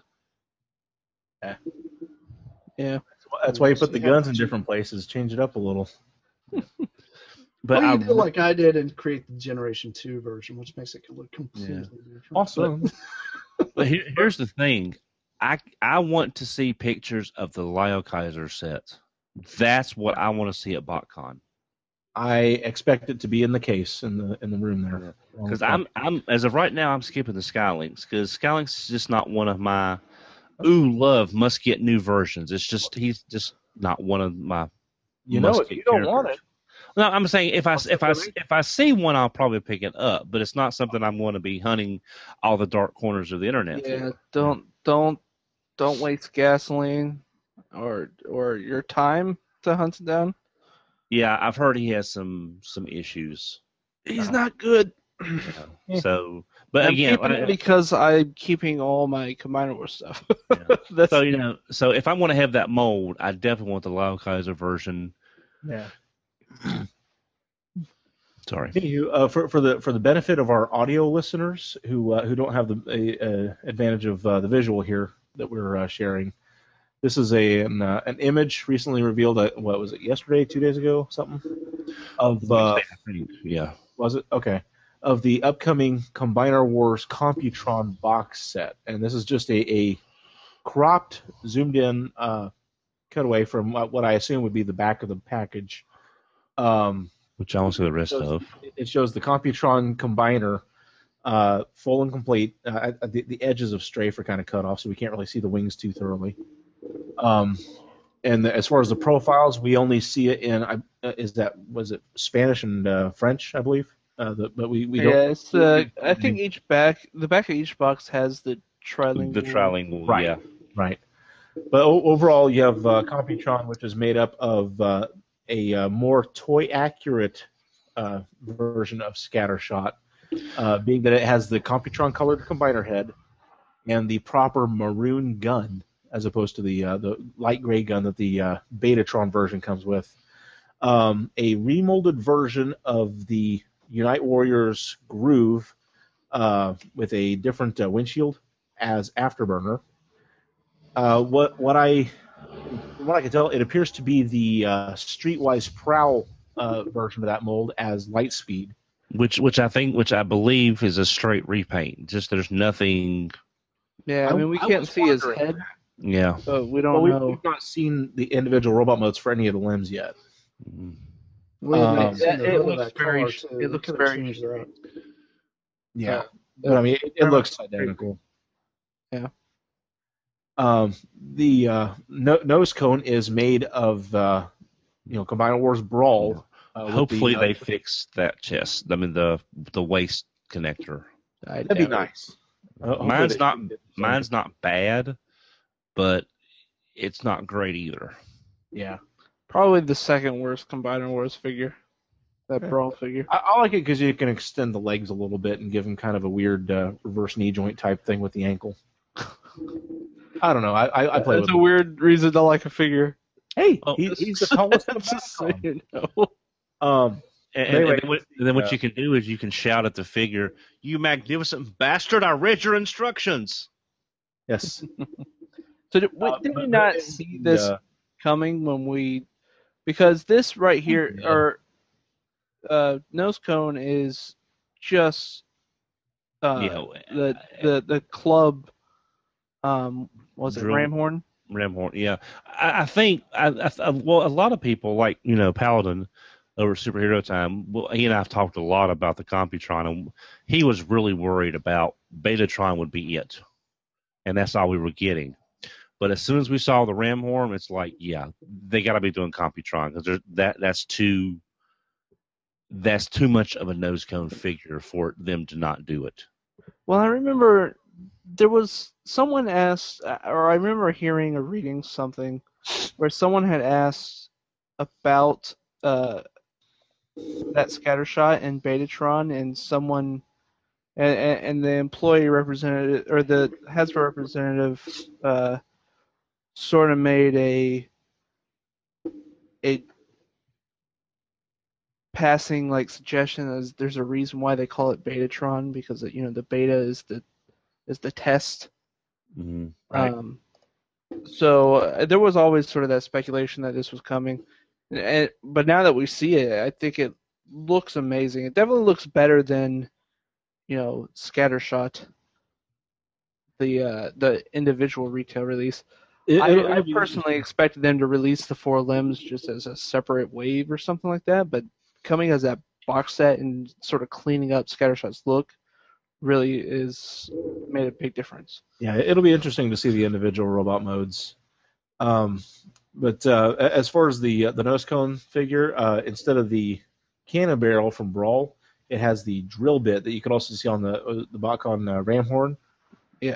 Yeah. That's why you put the guns in different places, change it up a little. But you do like I did and create the Generation 2 version, which makes it look completely different. Awesome. But here's the thing. I want to see pictures of the Lio Kaiser sets. That's what I want to see at BotCon. I expect it to be in the case in the room there. Because I'm as of right now, I'm skipping the Skylinks because Skylinks is just not one of my must get new versions. It's just he's just not one of my. You know, if you don't want it. No, I'm saying if I see one, I'll probably pick it up, but it's not something I'm going to be hunting all the dark corners of the internet for. Don't waste gasoline or your time to hunt it down. Yeah, I've heard he has some issues. He's not good. So, but I'm again, keeping it because I'm keeping all my Combiner Wars stuff. That's, so if I want to have that mold, I definitely want the Lyle Kaiser version. Yeah. Sorry. Anywho, for the benefit of our audio listeners who don't have the advantage of the visual here that we're sharing, this is an image recently revealed. What was it? Yesterday, 2 days ago, something of Yeah. Was it okay? Of the upcoming Combiner Wars Computron box set, and this is just a cropped, zoomed in cutaway from what I assume would be the back of the package. Which I won't see the rest of. It shows the Computron Combiner full and complete. The edges of strafe are kind of cut off, so we can't really see the wings too thoroughly. And as far as the profiles, we only see it in was it Spanish and French, I believe. But we don't. Yeah, it's I think the back of each box has the trilingual. The trilingual, right, yeah. Right. But overall, you have Computron, which is made up of a more toy-accurate version of Scattershot, being that it has the Computron-colored combiner head and the proper maroon gun, as opposed to the light gray gun that the Betatron version comes with. A remolded version of the Unite Warriors Groove with a different windshield as Afterburner. What I can tell, it appears to be the Streetwise Prowl version of that mold as Lightspeed, which I believe is a straight repaint. Just there's nothing. Yeah, I mean we can't see his head. Yeah, so we don't know. We've not seen the individual robot modes for any of the limbs yet. It looks very. It looks very. Yeah, but I mean, it looks identical. Yeah. The nose cone is made of Combiner Wars Brawl. Hopefully they fix that chest. I mean the waist connector. That'd be nice. Mine's not bad, but it's not great either. Yeah. Probably the second worst Combiner Wars figure. That Brawl figure. I like it because you can extend the legs a little bit and give him kind of a weird reverse knee joint type thing with the ankle. I don't know. I play with it. It's a weird reason to like a figure. Hey, he's the tallest in the And then what you can do is you can shout at the figure, "You magnificent bastard! I read your instructions." Yes. So did we not see this coming when we? Because this right here, or nose cone is just the club. Was it Ramhorn? Ramhorn, yeah. I think well, a lot of people like Paladin over Superhero Time. Well, he and I've talked a lot about the Computron, and he was really worried about Betatron would be it, and that's all we were getting. But as soon as we saw the Ramhorn, it's like, yeah, they got to be doing Computron because that's too much of a nose cone figure for them to not do it. Well, I remember there was someone asked, or I remember hearing or reading something where someone had asked about that Scattershot and Betatron, and someone and the employee representative or the Hasbro representative sort of made a passing suggestion as there's a reason why they call it Betatron, because the beta is the test. Mm-hmm. Right. So there was always sort of that speculation that this was coming, but now that we see it, I think it looks amazing. It definitely looks better than Scattershot, the individual retail release. I personally expected them to release the 4 limbs just as a separate wave or something like that, but coming as that box set and sort of cleaning up Scattershot's look really is made a big difference. Yeah, it'll be interesting to see the individual robot modes. But as far as the nose cone figure, instead of the cannon barrel from Brawl, it has the drill bit that you can also see on the Botcon Ramhorn. Yeah.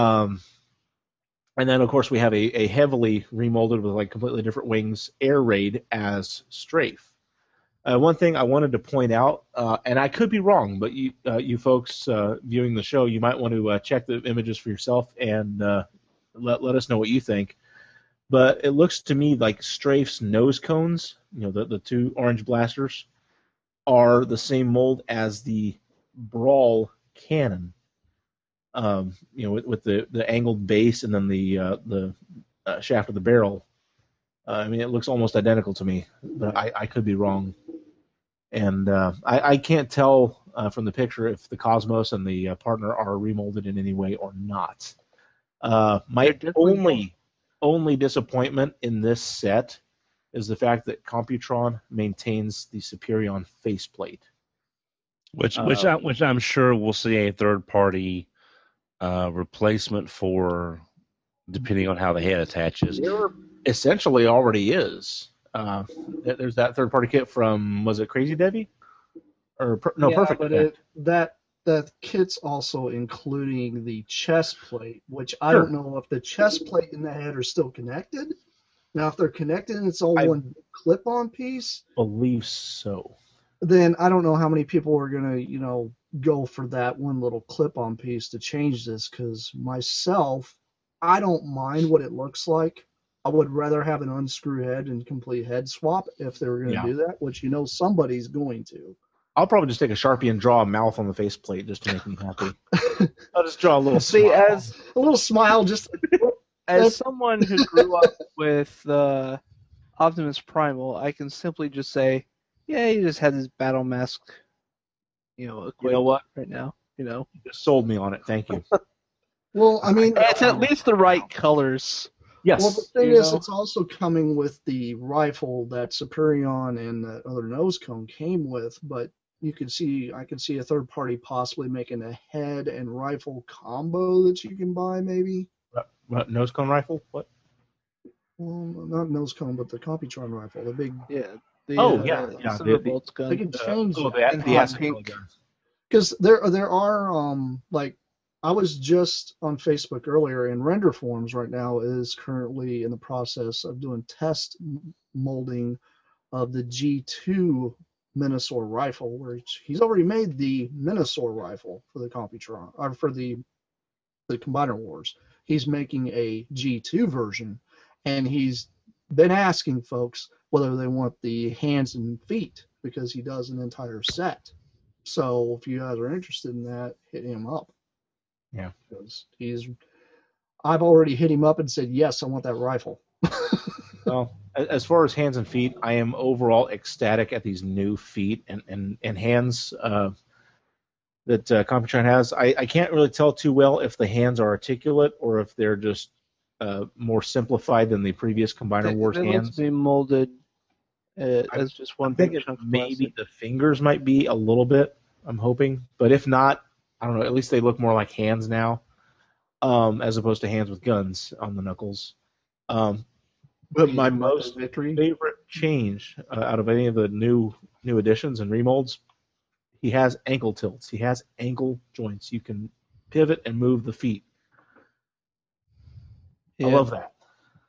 And then, of course, we have a heavily remolded with completely different wings Air Raid as Strafe. One thing I wanted to point out, and I could be wrong, but you folks viewing the show, you might want to check the images for yourself and let us know what you think. But it looks to me like Strafe's nose cones, the two orange blasters, are the same mold as the Brawl cannon. With the angled base and then the shaft of the barrel. I mean, it looks almost identical to me, but I could be wrong. And I can't tell from the picture if the Cosmos and the partner are remolded in any way or not. My only disappointment in this set is the fact that Computron maintains the Superion faceplate, which I'm sure we'll see a third party replacement for, depending on how the head attaches. There essentially already is. There's that third party kit from, was it Crazy Debbie? Perfect. But that kit's also including the chest plate, which I don't know if the chest plate and the head are still connected. Now, if they're connected and it's all one clip-on piece, believe so. Then I don't know how many people are gonna, go for that one little clip-on piece to change this. Because myself, I don't mind what it looks like. I would rather have an unscrew head and complete head swap if they were going to do that, which somebody's going to. I'll probably just take a Sharpie and draw a mouth on the faceplate just to make me happy. I'll just draw a little smile. A little smile, just as someone who grew up with the Optimus Primal, I can simply just say, yeah, he just had his battle mask, equipped right now. You just sold me on it. Thank you. Well, I mean, it's at least the right colors. Yes. Well, the thing is, it's also coming with the rifle that Superion and the other nose cone came with, but I can see a third party possibly making a head and rifle combo that you can buy, maybe. What, nose cone rifle? What? Well, not nose cone, but the Computron rifle, the big. Yeah. Thunderbolts gun. They can change the acid pink. Because there are I was just on Facebook earlier, and Render Forms right now is currently in the process of doing test molding of the G2 Minosaur rifle, where he's already made the Minosaur rifle for the Computron, or for the Combiner Wars. He's making a G2 version, and he's been asking folks whether they want the hands and feet, because he does an entire set. So if you guys are interested in that, hit him up. Yeah, because I've already hit him up and said, yes, I want that rifle. Well, as far as hands and feet, I am overall ecstatic at these new feet and hands that Computron has. I can't really tell too well if the hands are articulate or if they're just more simplified than the previous Combiner Wars hands. They look to be molded as just one big chunk of maybe the fingers might be a little bit, I'm hoping. But if not, I don't know. At least they look more like hands now, as opposed to hands with guns on the knuckles. But my most favorite change out of any of the new additions and remolds, he has ankle tilts. He has ankle joints. You can pivot and move the feet. Yeah. I love that.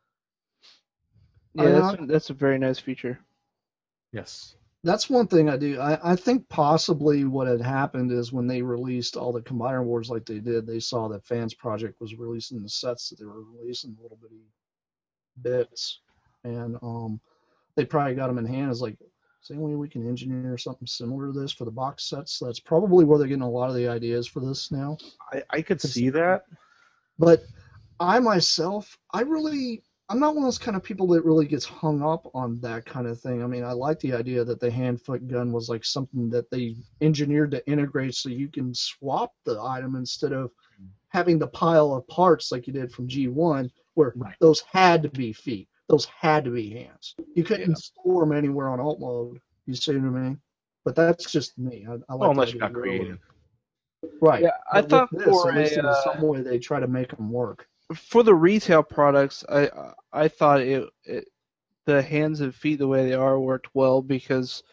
Yeah, that's a very nice feature. Yes. That's one thing I do. I think possibly what had happened is when they released all the Combiner Wars like they did, they saw that Fans Project was releasing the sets that they were releasing little bitty bits, and they probably got them in hand as like, same way we can engineer something similar to this for the box sets. So that's probably where they're getting a lot of the ideas for this now. I could see that. But I myself, I'm not one of those kind of people that really gets hung up on that kind of thing. I mean, I like the idea that the hand-foot gun was like something that they engineered to integrate so you can swap the item instead of having the pile of parts like you did from G1, where those had to be feet. Those had to be hands. You couldn't store them anywhere on alt mode. You see what I mean? But that's just me. I like unless you got creative. Right. Yeah, I thought at least in some way they try to make them work. For the retail products, I thought the hands and feet the way they are worked well, because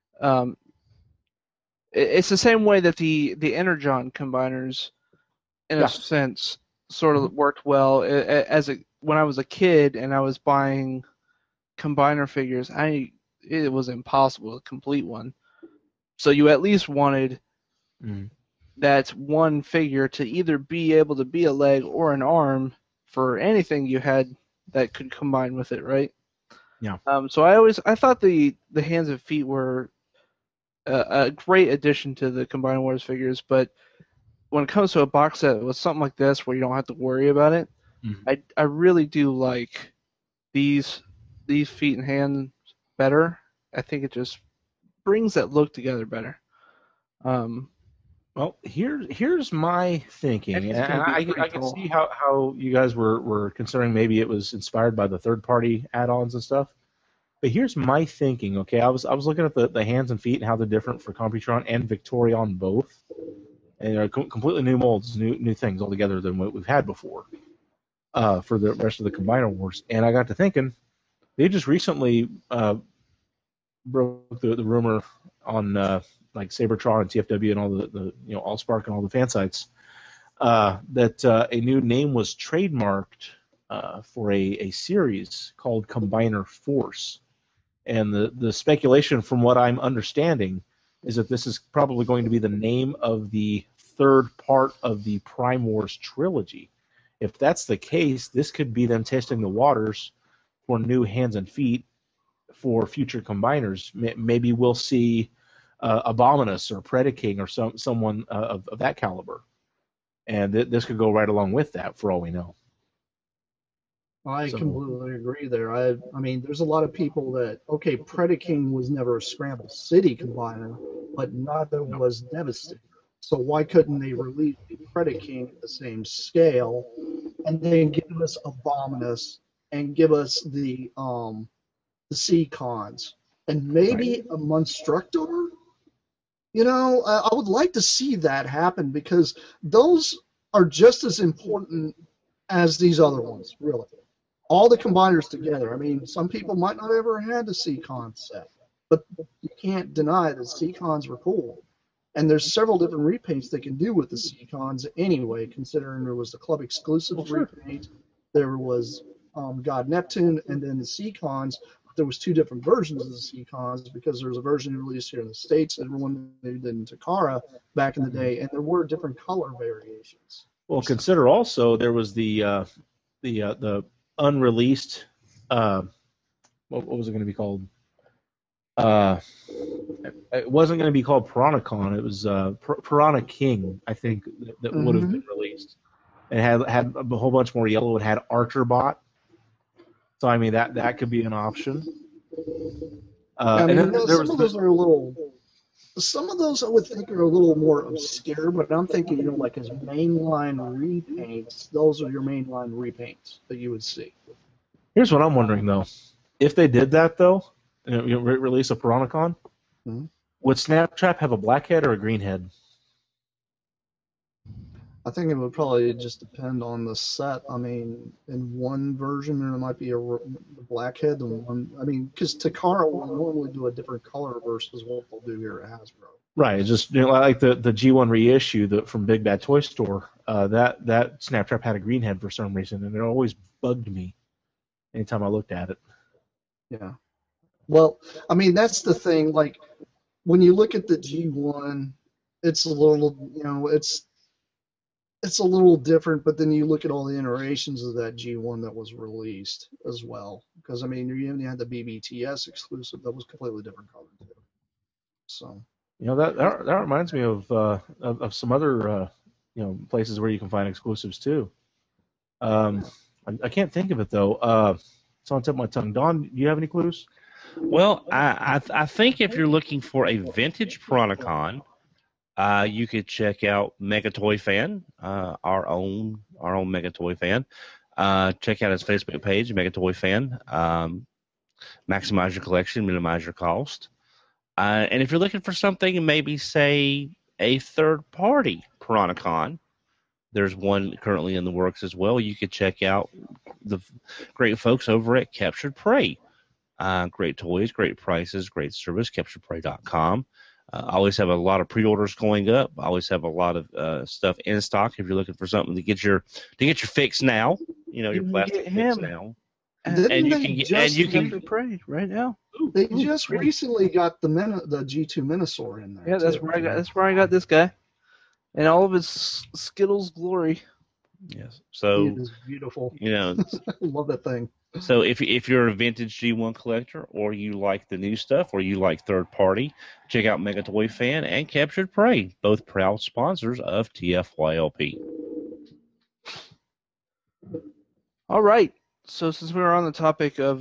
it's the same way that the Energon combiners, in a sense, sort of worked well. When I was a kid and I was buying combiner figures, it was impossible to complete one. So you at least wanted that one figure to either be able to be a leg or an arm for anything you had that could combine with it, right? Yeah. So I thought the hands and feet were a great addition to the Combined Wars figures, but when it comes to a box set with something like this where you don't have to worry about it, I really do like these feet and hands better. I think it just brings that look together better. Well, here's my thinking, And and it's gonna be I pretty can cool. see how you guys were considering maybe it was inspired by the third-party add-ons and stuff. But here's my thinking, okay? I was looking at the hands and feet and how they're different for Computron and Victorion both, and they're completely new molds, new things altogether than what we've had before for the rest of the Combiner Wars. And I got to thinking, they just recently broke the rumor on like Sabertron and TFW and all the Allspark and all the fan sites that a new name was trademarked for a series called Combiner Force. And the speculation, from what I'm understanding, is that this is probably going to be the name of the third part of the Prime Wars trilogy. If that's the case, this could be them testing the waters for new hands and feet for future combiners. Maybe we'll see Abominus or Predaking or someone of that caliber. And this could go right along with that, for all we know. I completely agree there. I mean, there's a lot of people that, okay, Predaking was never a Scramble City combiner, but neither was Devastator. So why couldn't they release Predaking at the same scale and then give us Abominus and give us the Seacons and maybe a Monstructor? You know, I would like to see that happen because those are just as important as these other ones, really. All the combiners together. I mean, some people might not ever had the Seacon set, but you can't deny that Seacons were cool. And there's several different repaints they can do with the Seacons anyway, considering there was the club exclusive repaint, there was God Neptune, and then the Seacons. There was two different versions of the Seacons because there was a version released here in the States and one they did in Takara back in the day, and there were different color variations. Well, consider also there was the unreleased what was it going to be called? It wasn't going to be called Piranacon. It was Piranha King, I think, that would have been released. It had a whole bunch more yellow. It had Archerbot. So I mean that could be an option. I mean, some of those are a little. Some of those I would think are a little more obscure, but I'm thinking, like as mainline repaints, those are your mainline repaints that you would see. Here's what I'm wondering though: if they did that though, release a Piranacon, would Snaptrap have a black head or a green head? I think it would probably just depend on the set. I mean, in one version there might be a blackhead, and one. I mean, because Takara will normally do a different color versus what they'll do here at Hasbro. Right, just like the G1 reissue from Big Bad Toy Store. That Snaptrap had a green head for some reason, and it always bugged me anytime I looked at it. Yeah. Well, I mean, that's the thing. Like when you look at the G1, it's a little, it's a little different, but then you look at all the iterations of that G1 that was released as well. Because, I mean, you even had the BBTS exclusive that was completely different color, too. So. That reminds me of some other, places where you can find exclusives, too. I can't think of it, though. It's on the tip of my tongue. Don, do you have any clues? Well, I think if you're looking for a vintage Piranacon, you could check out Megatoy Fan, our own Megatoy Fan. Check out his Facebook page, Megatoy Fan. Maximize your collection, minimize your cost. And if you're looking for something, maybe say a third-party Piranacon, there's one currently in the works as well. You could check out the great folks over at Captured Prey. Great toys, great prices, great service. CapturedPrey.com. I always have a lot of pre-orders going up. I always have a lot of stuff in stock. If you're looking for something to get your fix now, your plastic fix now, And you can Captured Prey right now. They just recently got the G2 Minosaur in there. Yeah, that's too. where I got this guy, and all of his Skittles glory. Yes. It So is beautiful. I Love that thing. So if you're a vintage G1 collector, or you like the new stuff, or you like third party, check out Mega Toy Fan and Captured Prey, both proud sponsors of TFYLP. All right. So since we were on the topic of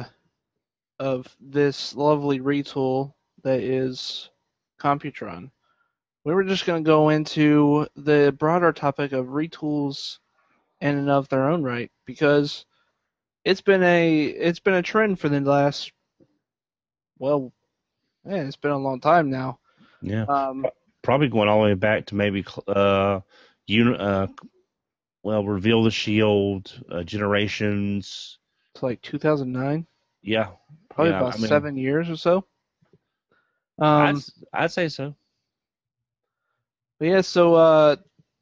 this lovely retool that is Computron, we were just going to go into the broader topic of retools in and of their own right, because it's been a trend for the last, well, man, it's been a long time now. Yeah, probably going all the way back to maybe Reveal the Shield, Generations. It's like 2009. Yeah, probably about 7 years or so. I'd say so. But yeah, so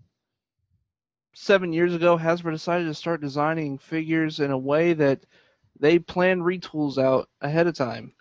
7 years ago, Hasbro decided to start designing figures in a way that they planned retools out ahead of time.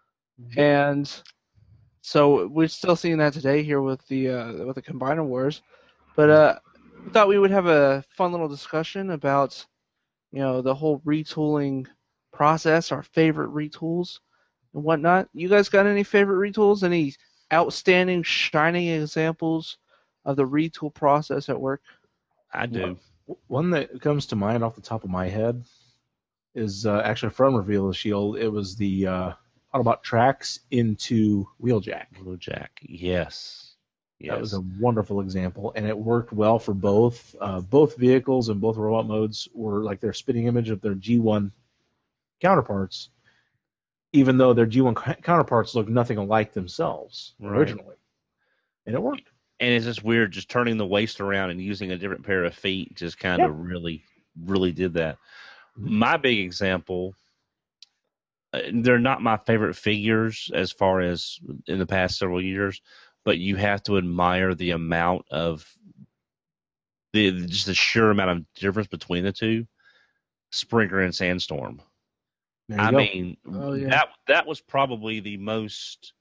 And so we're still seeing that today here with the Combiner Wars. But we thought we would have a fun little discussion about, the whole retooling process, our favorite retools and whatnot. You guys got any favorite retools? Any outstanding, shining examples of the retool process at work? I do. One that comes to mind off the top of my head is actually from Reveal the Shield. It was the Autobot tracks into Wheeljack. Wheeljack, yes. That was a wonderful example, and it worked well for both. Both vehicles and both robot modes were like their spitting image of their G1 counterparts, even though their G1 counterparts looked nothing alike themselves originally. And it worked. And it's just weird, just turning the waist around and using a different pair of feet just kind of really, really did that. My big example, they're not my favorite figures as far as in the past several years, but you have to admire the amount of just the sheer amount of difference between the two. Springer and Sandstorm. I mean, that was probably the most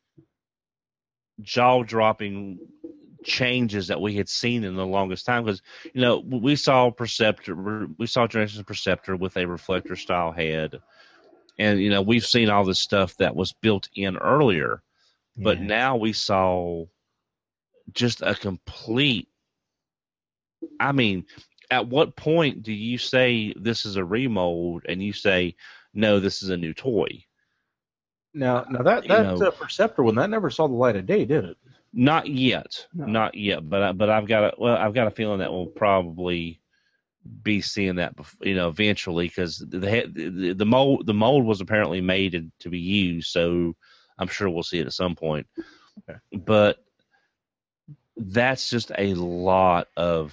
jaw-dropping changes that we had seen in the longest time, because we saw Generations Perceptor with a reflector style head, and we've seen all this stuff that was built in earlier, but now we saw just a complete. I mean, at what point do you say this is a remold and you say no, this is a new toy? Now that Perceptor one, that never saw the light of day, did it? Not yet, not yet. But I've got a feeling that we'll probably be seeing that, eventually, because the mold was apparently made to be used, so I'm sure we'll see it at some point. Okay. But that's just a lot of,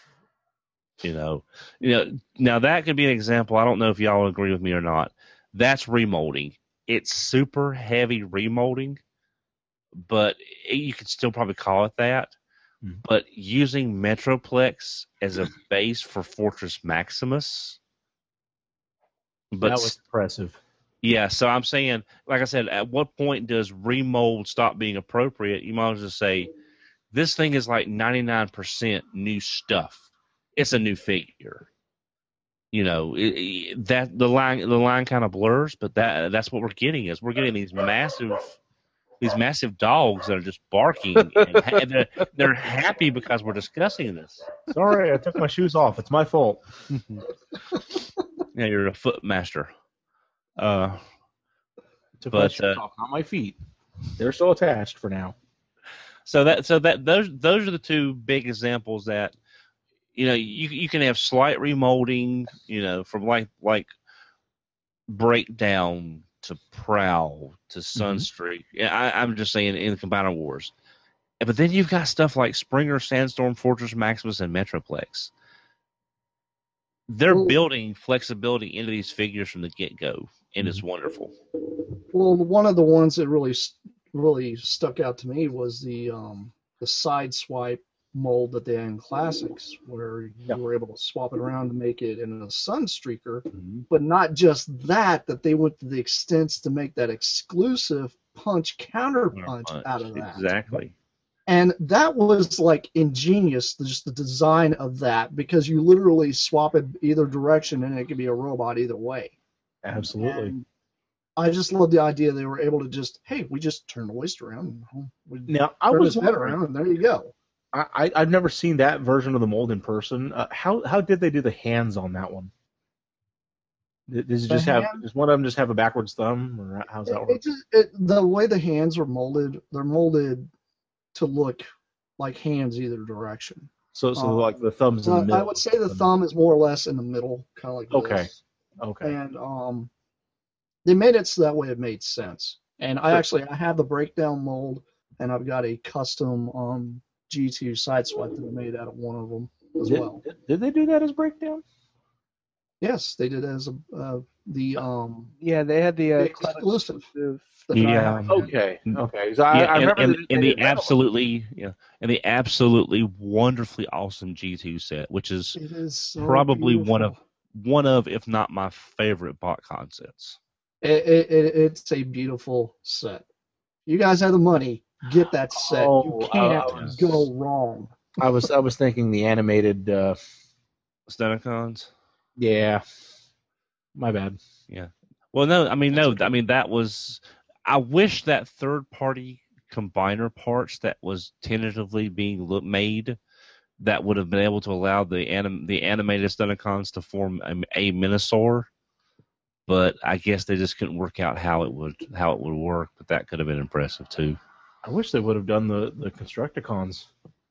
now that could be an example. I don't know if y'all agree with me or not. That's remolding. It's super heavy remolding, but you could still probably call it that. Mm-hmm. But using Metroplex as a base for Fortress Maximus, that was impressive. Yeah, so I'm saying, like I said, at what point does remold stop being appropriate? You might as well say, this thing is like 99% new stuff. It's a new figure. That the line kind of blurs, but that's what we're getting. Is we're getting these massive dogs that are just barking, and they're happy because we're discussing this. Sorry, I took my shoes off. It's my fault. Yeah, you're a foot master. Took my shoes off, not my feet. They're still attached for now. So those are the two big examples that you can have slight remolding, from like Breakdown to Prowl to Sunstreak. Mm-hmm. I'm just saying in the Combiner Wars. But then you've got stuff like Springer, Sandstorm, Fortress Maximus, and Metroplex. They're building flexibility into these figures from the get-go, and it's wonderful. Well, one of the ones that really stuck out to me was the side swipe mold that they had in Classics, where you Yeah. were able to swap it around to make it into a Sunstreaker. Mm-hmm. But not just that they went to the extents to make that exclusive punch counterpunch out of that. Exactly. And that was like ingenious, just the design of that, because you literally swap it either direction and it could be a robot either way. Absolutely. And I just love the idea they were able to just, hey, we just turn the waist around and we Now, I turn was his head wondering, around and there you go. I've never seen that version of the mold in person. How did they do the hands on that one? Does it just does one of them just have a backwards thumb, or how's that work? The way the hands are molded, they're molded to look like hands either direction. So like the thumbs in the middle. I would say the thumb is more or less in the middle, kind of like Okay. this. Okay. And they made it so that way it made sense. And I have the breakdown mold, and I've got a custom G2 sideswipe that I made out of one of them as well. Did they do that as breakdown? Yes, they did as Yeah, they had the exclusive. Yeah. Okay. So I remember and the absolutely wonderfully awesome G2 set, which is It is so probably beautiful. one of if not my favorite bot concepts. It's a beautiful set. You guys have the money, get that set. You can't go wrong. I was thinking the animated. Stunticons. Yeah. My bad. Yeah. Well, no. I mean, that was. I wish that third-party combiner parts that was tentatively being made, that would have been able to allow the animated Stunticons to form a Minosaur. But I guess they just couldn't work out how it would work. But that could have been impressive too. I wish they would have done the Constructicons.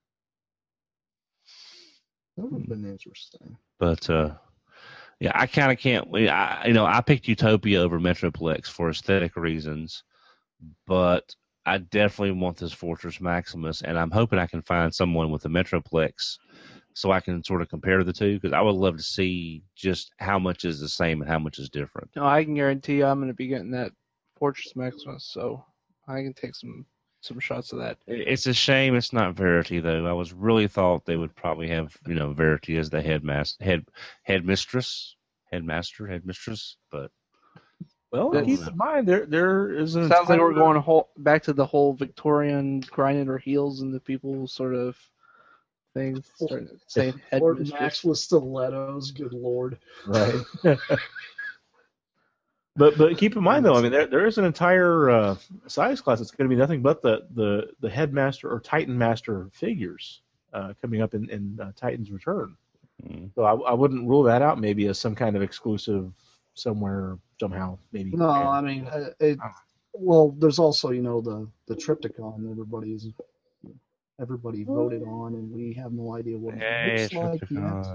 That would have been interesting. But yeah, I kind of can't. I picked Utopia over Metroplex for aesthetic reasons, but I definitely want this Fortress Maximus, and I'm hoping I can find someone with a Metroplex so I can sort of compare the two, because I would love to see just how much is the same and how much is different. No, I can guarantee you I'm going to be getting that Fortress Maximus, so I can take some shots of that. It's a shame it's not Verity, though. I was really thought they would probably have, Verity as the headmistress, but well, keep in mind there is an sounds like we're going back to the whole Victorian grinding her heels and the people sort of thing, saying Lord headmistress. Max with stilettos, good lord. right. But keep in mind though, I mean there is an entire size class that's going to be nothing but the headmaster or Titan Master figures coming up in Titan's Return. So I wouldn't rule that out maybe as some kind of exclusive somewhere somehow maybe. No, I mean well, there's also the Triptychon everybody voted on, and we have no idea what it looks like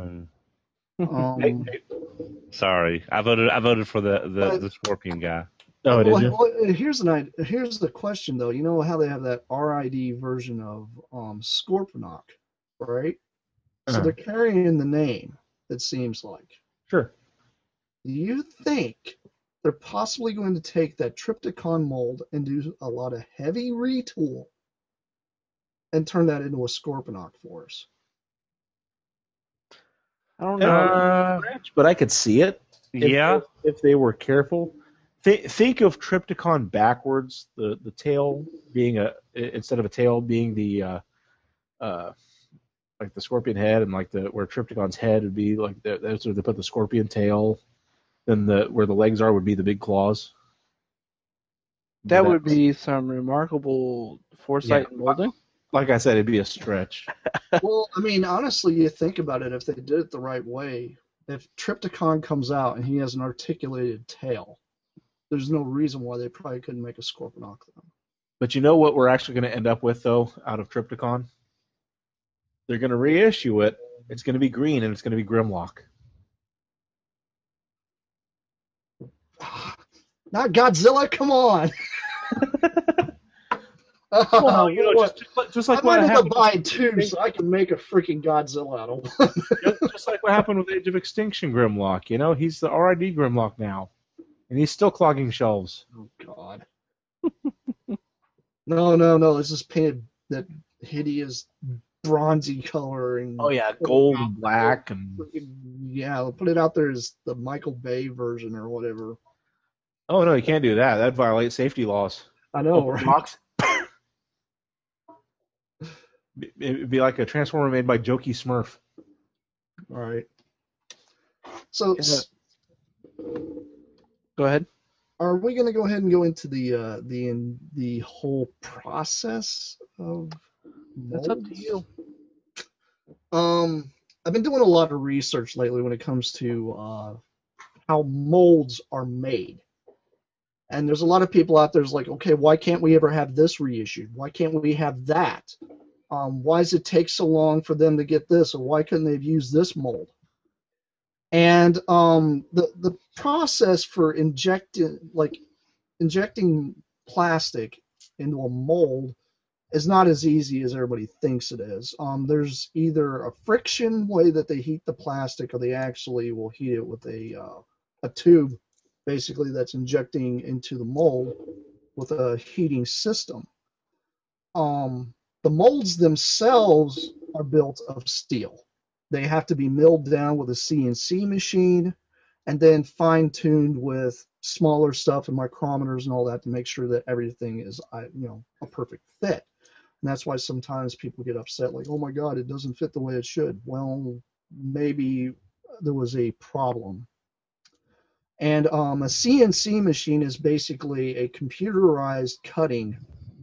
yet. Sorry, I voted for the Scorpion guy. Oh, did you? Well, here's the question though. You know how they have that RID version of Scorponok, right? So they're carrying the name. It seems like. Sure. Do you think they're possibly going to take that Triptychon mold and do a lot of heavy retool and turn that into a Scorponok for us? I don't know. But I could see it. If they were careful. Think of Triptychon backwards. The tail being instead of a tail being the like the scorpion head, and like where Triptychon's head would be like that's where they put the scorpion tail. Then where the legs are would be the big claws. That would be some remarkable foresight and molding. Like I said, it'd be a stretch. Well, I mean, honestly, you think about it, if they did it the right way, if Triptychon comes out and he has an articulated tail, there's no reason why they probably couldn't make a Scorponok then. But you know what we're actually going to end up with, though, out of Triptychon? They're going to reissue it. It's going to be green, and it's going to be Grimlock. Not Godzilla, come on! Well, just like what I might happened. buy two so I can make a freaking Godzilla out of one. Just like what happened with Age of Extinction Grimlock. He's the RID Grimlock now, and he's still clogging shelves. Oh God! No! It's just painted that hideous bronzy color and Oh yeah, put it gold out and black and yeah, they'll put it out there as the Michael Bay version or whatever. oh no, you can't do that. That violates safety laws. I know, Open right? box. It'd be like a transformer made by Jokey Smurf. All right. So, Yeah. Go ahead. are we going to go ahead and go into the whole process of That's up to molds? you. I've been doing a lot of research lately when it comes to how molds are made. And there's a lot of people out there who's like, okay, why can't we ever have this reissued? Why can't we have that? Why does it take so long for them to get this? Or why couldn't they have used this mold? And the process for injecting plastic into a mold is not as easy as everybody thinks it is. There's either a friction way that they heat the plastic, or they actually will heat it with a tube, basically, that's injecting into the mold with a heating system. The molds themselves are built of steel. They have to be milled down with a CNC machine and then fine-tuned with smaller stuff and micrometers and all that to make sure that everything is, a perfect fit. And that's why sometimes people get upset, like, oh my God, it doesn't fit the way it should. Well, maybe there was a problem. And a CNC machine is basically a computerized cutting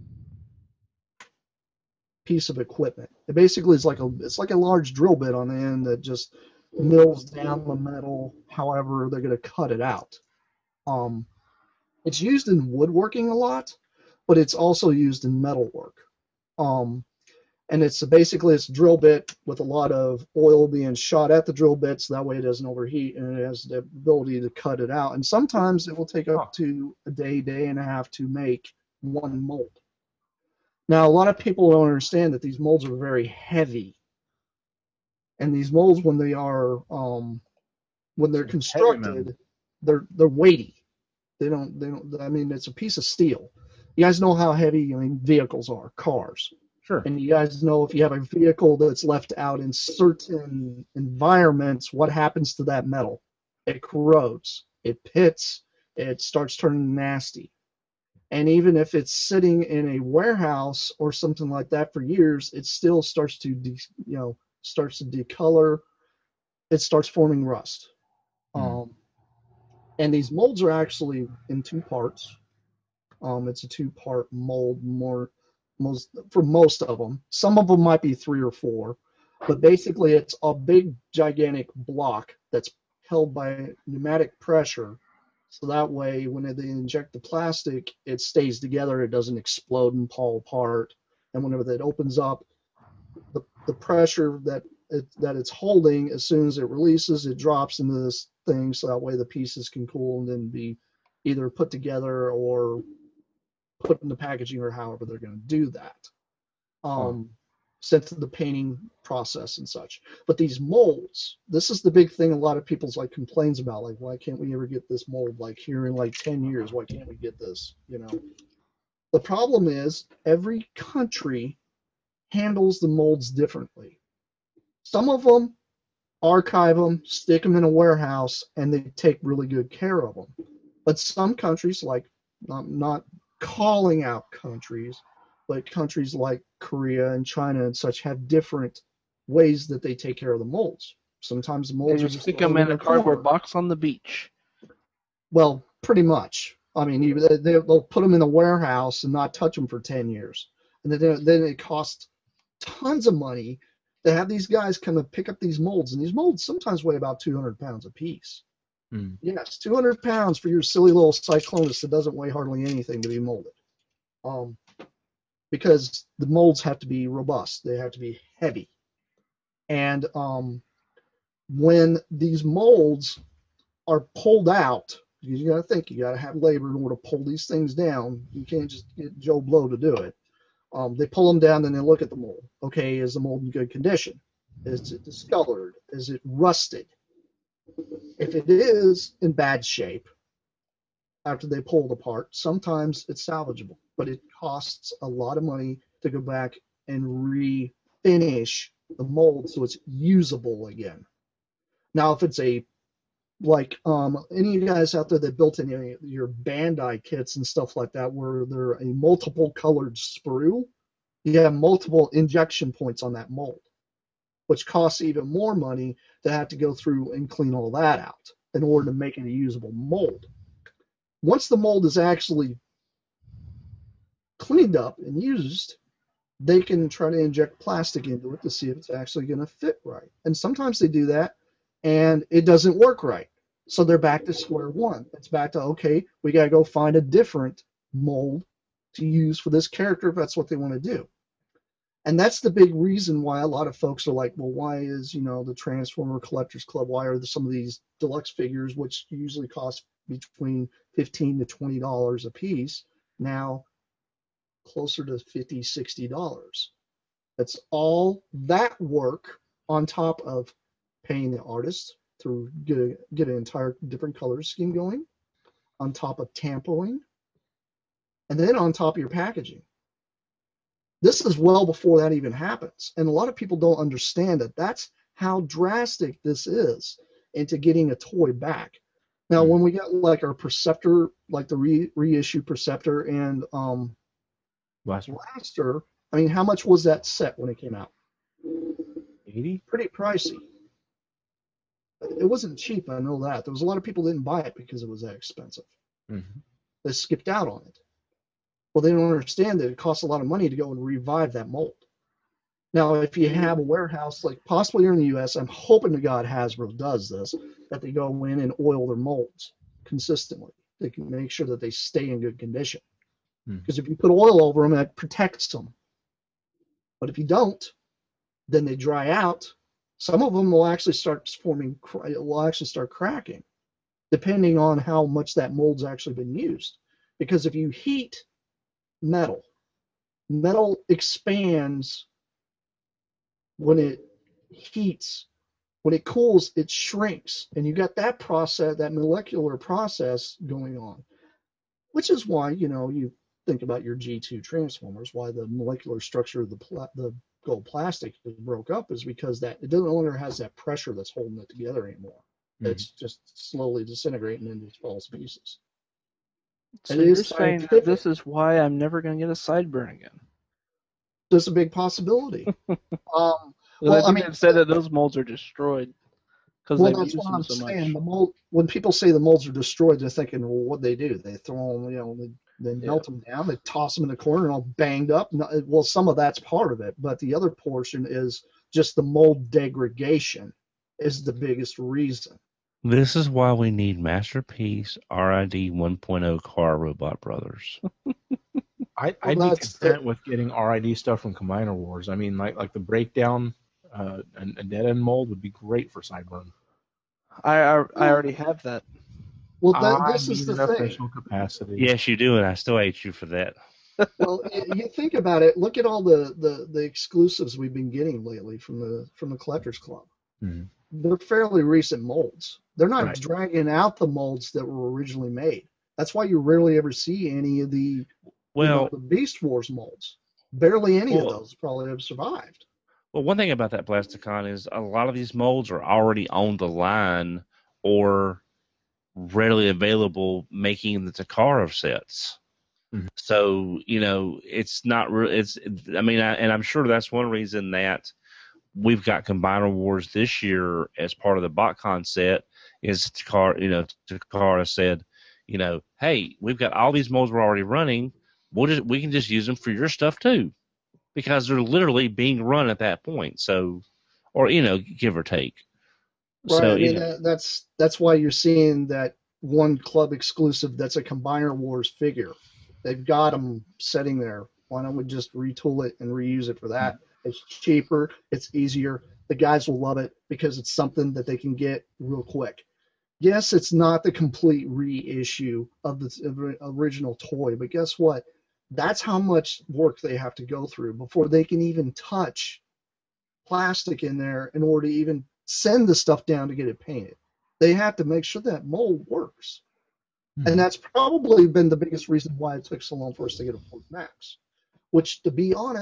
piece of equipment. It basically is it's like a large drill bit on the end that just mills down the metal however they're going to cut it out. It's used in woodworking a lot, but it's also used in metalwork. And it's basically a drill bit with a lot of oil being shot at the drill bit, so that way it doesn't overheat, and it has the ability to cut it out. And sometimes it will take up to a day and a half to make one mold. Now, a lot of people don't understand that these molds are very heavy, and these molds, when they're constructed, they're weighty. They don't. I mean, it's a piece of steel. You guys know how heavy, vehicles are, cars. Sure. And you guys know if you have a vehicle that's left out in certain environments, what happens to that metal? It corrodes, it pits, it starts turning nasty. And even if it's sitting in a warehouse or something like that for years, it still starts to decolor. It starts forming rust. And these molds are actually in two parts. It's a two-part mold, for most of them. Some of them might be 3 or 4, but basically it's a big, gigantic block that's held by pneumatic pressure. So that way, when they inject the plastic, it stays together. It doesn't explode and fall apart. And whenever that opens up, the pressure that it's holding, as soon as it releases, it drops into this thing. So that way the pieces can cool and then be either put together or put in the packaging, or however they're going to do that. Sent to the painting process and such. But these molds, this is the big thing a lot of people's complains about, like, why can't we ever get this mold, like, here in 10 years, why can't we get this, The problem is every country handles the molds differently. Some of them archive them, stick them in a warehouse, and they take really good care of them. But some countries, like, not calling out countries, but countries like Korea and China and such, have different ways that they take care of the molds. Sometimes the molds You are just stick them in a cardboard box on the beach. Well, pretty much. I mean, they'll put them in a warehouse and not touch them for 10 years. And then it costs tons of money to have these guys come and pick up these molds. And these molds sometimes weigh about 200 pounds a piece. Yes, 200 pounds for your silly little Cyclonus that doesn't weigh hardly anything to be molded. Because the molds have to be robust. They have to be heavy. And when these molds are pulled out, you got to think, you got to have labor in order to pull these things down. You can't just get Joe Blow to do it. They pull them down, then they look at the mold. Okay, is the mold in good condition? Is it discolored? Is it rusted? If it is in bad shape, after they pull it apart, sometimes it's salvageable, but it costs a lot of money to go back and finish the mold so it's usable again. Now, if it's any of you guys out there that built any of your Bandai kits and stuff like that, where they're a multiple colored sprue, you have multiple injection points on that mold, which costs even more money to have to go through and clean all that out in order to make it a usable mold. Once the mold is actually cleaned up and used, they can try to inject plastic into it to see if it's actually going to fit right. And sometimes they do that, and it doesn't work right. So they're back to square one. It's back to, okay, we got to go find a different mold to use for this character if that's what they want to do. And that's the big reason why a lot of folks are like, well, why is, the Transformer Collectors Club, why are some of these deluxe figures, which usually cost between $15 to $20 a piece, now closer to $50, $60? That's all that work on top of paying the artist to get an entire different color scheme going, on top of tampering, and then on top of your packaging. This is well before that even happens. And a lot of people don't understand that that's how drastic this is into getting a toy back. Now, when we got like our Perceptor, like the reissue Perceptor and Blaster, I mean, how much was that set when it came out? $80? Pretty pricey. It wasn't cheap, I know that. There was a lot of people that didn't buy it because it was that expensive. Mm-hmm. They skipped out on it. Well, they don't understand that it costs a lot of money to go and revive that mold. Now, if you have a warehouse, like possibly here in the U.S., I'm hoping to God Hasbro does this, that they go in and oil their molds consistently. They can make sure that they stay in good condition. Because if you put oil over them, that protects them. But if you don't, then they dry out. Some of them will actually start cracking, depending on how much that mold's actually been used. Because if you heat metal expands when it heats. When it cools, it shrinks, and you got that process, that molecular process going on, which is why you think about your G2 Transformers, why the molecular structure of the gold plastic broke up is because that it no longer has that pressure that's holding it together anymore. It's just slowly disintegrating into its false pieces. So you're saying that this is why I'm never going to get a Sideburn again? That's a big possibility. Well, I mean, they've said that those molds are destroyed because they've used them so much. The mold, when people say the molds are destroyed, they're thinking, well, what they do? They throw them, they melt them down, they toss them in the corner, and all banged up. Well, some of that's part of it, but the other portion is just the mold degradation is the biggest reason. This is why we need Masterpiece RID 1.0 Car Robot Brothers. I'd be content with getting RID stuff from Combiner Wars. I mean, like the breakdown and a dead end mold would be great for Sideburn. I already have that. Well, this is the thing. Capacity. Yes, you do, and I still hate you for that. Well, you think about it. Look at all the exclusives we've been getting lately from the Collectors Club. Mm-hmm. They're fairly recent molds. They're not dragging out the molds that were originally made. That's why you rarely ever see any of the the Beast Wars molds. Barely any of those probably have survived. Well, one thing about that Plasticon is a lot of these molds are already on the line or readily available making the Takara sets. Mm-hmm. So, it's not really, and I'm sure that's one reason that we've got Combiner Wars this year as part of the BotCon set is Takara said, hey, we've got all these molds we're already running. We can just use them for your stuff too, because they're literally being run at that point. So, or give or take. Right. So, that's why you're seeing that one club exclusive that's a Combiner Wars figure. They've got them sitting there. Why don't we just retool it and reuse it for that? It's cheaper. It's easier. The guys will love it because it's something that they can get real quick. Yes, it's not the complete reissue of the original toy, but guess what? That's how much work they have to go through before they can even touch plastic in there in order to even send the stuff down to get it painted. They have to make sure that mold works. And that's probably been the biggest reason why it took so long for us to get a Ford Max, which, to be honest,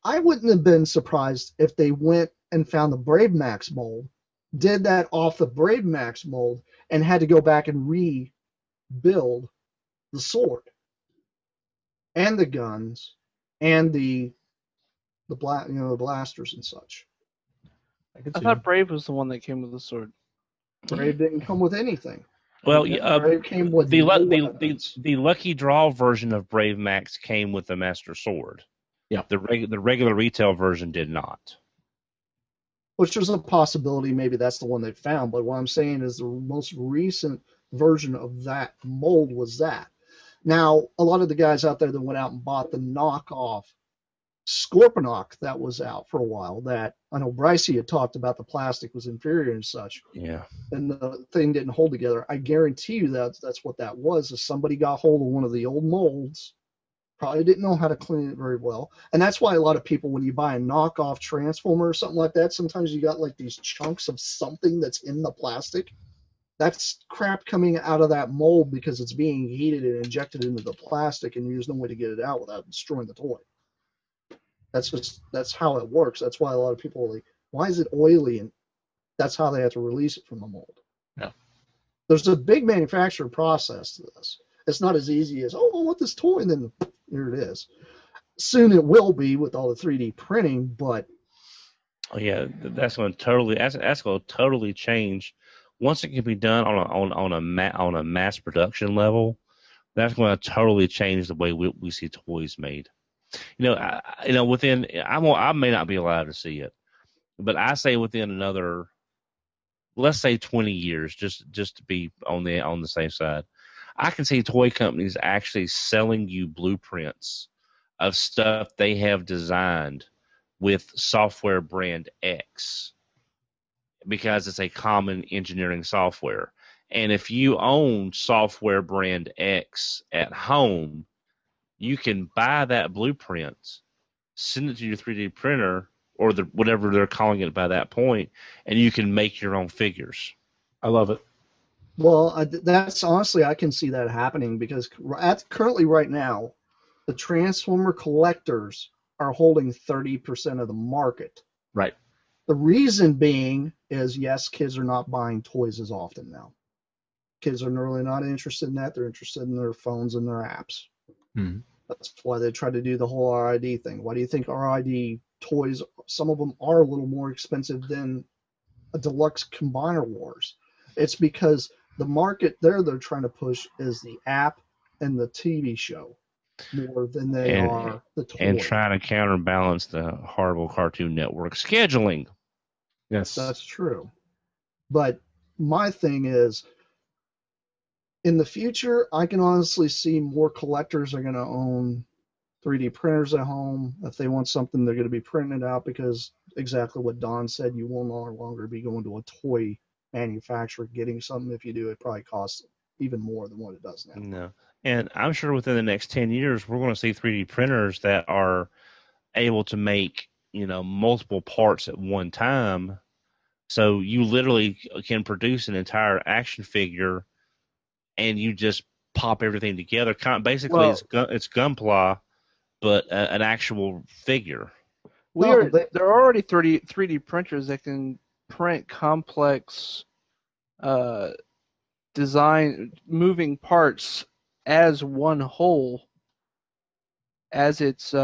I wouldn't have been surprised if they went and found the Brave Max mold, did that off the Brave Max mold, and had to go back and rebuild the sword and the guns and the blasters and such. I thought Brave was the one that came with the sword. Brave didn't come with anything. Well, Brave came with the lucky draw version of Brave Max came with the Master Sword. Yeah. The regular retail version did not. Which is a possibility. Maybe that's the one they found. But what I'm saying is the most recent version of that mold was that. Now, a lot of the guys out there that went out and bought the knockoff Scorponok that was out for a while, that I know Brycey had talked about the plastic was inferior and such, Yeah. and the thing didn't hold together. I guarantee you that's what that was, is somebody got hold of one of the old molds, probably didn't know how to clean it very well. And that's why a lot of people, when you buy a knockoff Transformer or something like that, sometimes you got like these chunks of something that's in the plastic. That's crap coming out of that mold because it's being heated and injected into the plastic, and there's no way to get it out without destroying the toy. That's how it works. That's why a lot of people are like, why is it oily? And that's how they have to release it from the mold. Yeah. There's a big manufacturing process to this. It's not as easy as, oh, I want this toy, and then here it is. Soon it will be with all the 3D printing, but Oh yeah, that's going to totally change. Once it can be done on a mass production level, that's going to totally change the way we see toys made. I may not be allowed to see it, but I say within another, let's say 20 years, just to be on the safe side, I can see toy companies actually selling you blueprints of stuff they have designed with software brand X, because it's a common engineering software. And if you own software brand X at home, you can buy that blueprint, send it to your 3D printer or whatever they're calling it by that point, and you can make your own figures. I love it. well, that's honestly, I can see that happening because currently right now, the Transformer collectors are holding 30% of the market. Right. The reason being is, yes, kids are not buying toys as often now. Kids are really not interested in that. They're interested in their phones and their apps. Mm-hmm. That's why they try to do the whole RID thing. Why do you think RID toys, some of them are a little more expensive than a deluxe Combiner Wars? It's because the market they're trying to push is the app and the TV show more than they are the toy. And trying to counterbalance the horrible Cartoon Network scheduling. Yes. That's true. But my thing is, in the future, I can honestly see more collectors are going to own 3D printers at home. If they want something, they're going to be printing it out because exactly what Don said, you will no longer be going to a toy manufacturer getting something. If you do, it probably costs even more than what it does now. No. And I'm sure within the next 10 years, we're going to see 3D printers that are able to make, multiple parts at one time. So you literally can produce an entire action figure and you just pop everything together. Basically, it's Gunpla, but an actual figure. There are already 3D printers that can print complex design moving parts as one whole as it's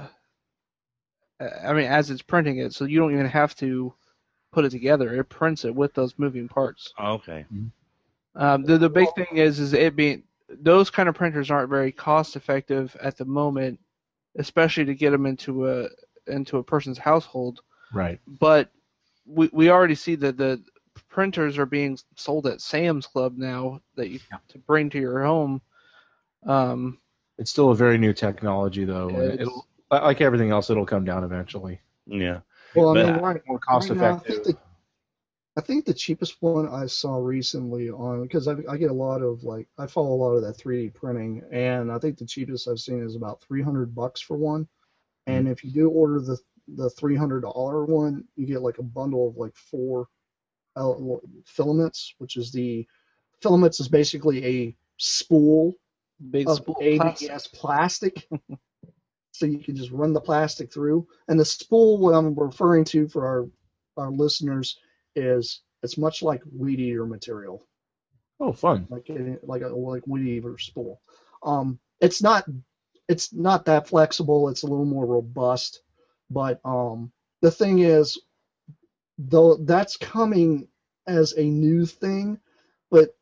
as it's printing it, so you don't even have to put it together. It prints it with those moving parts. Okay. The big thing is it being, those kind of printers aren't very cost effective at the moment, especially to get them into a person's household. Right. But we already see that the printers are being sold at Sam's Club now that you to bring to your home. It's still a very new technology, though. And it'll, like everything else, it'll come down eventually. Yeah. Well, More cost effective. I think the cheapest one I saw recently on, because I get a lot of I follow a lot of that 3D printing, and I think the cheapest I've seen is about $300 for one. And if you do order the $300 one, you get a bundle of 4 filaments, which is filaments is basically a spool Big of spool ABS plastic. so you can just run the plastic through. And the spool, what I'm referring to for our listeners, is it's much like weed eater material, Oh, fun. like weed eater spool. It's not that flexible. It's a little more robust, but the thing is, though that's coming as a new thing, but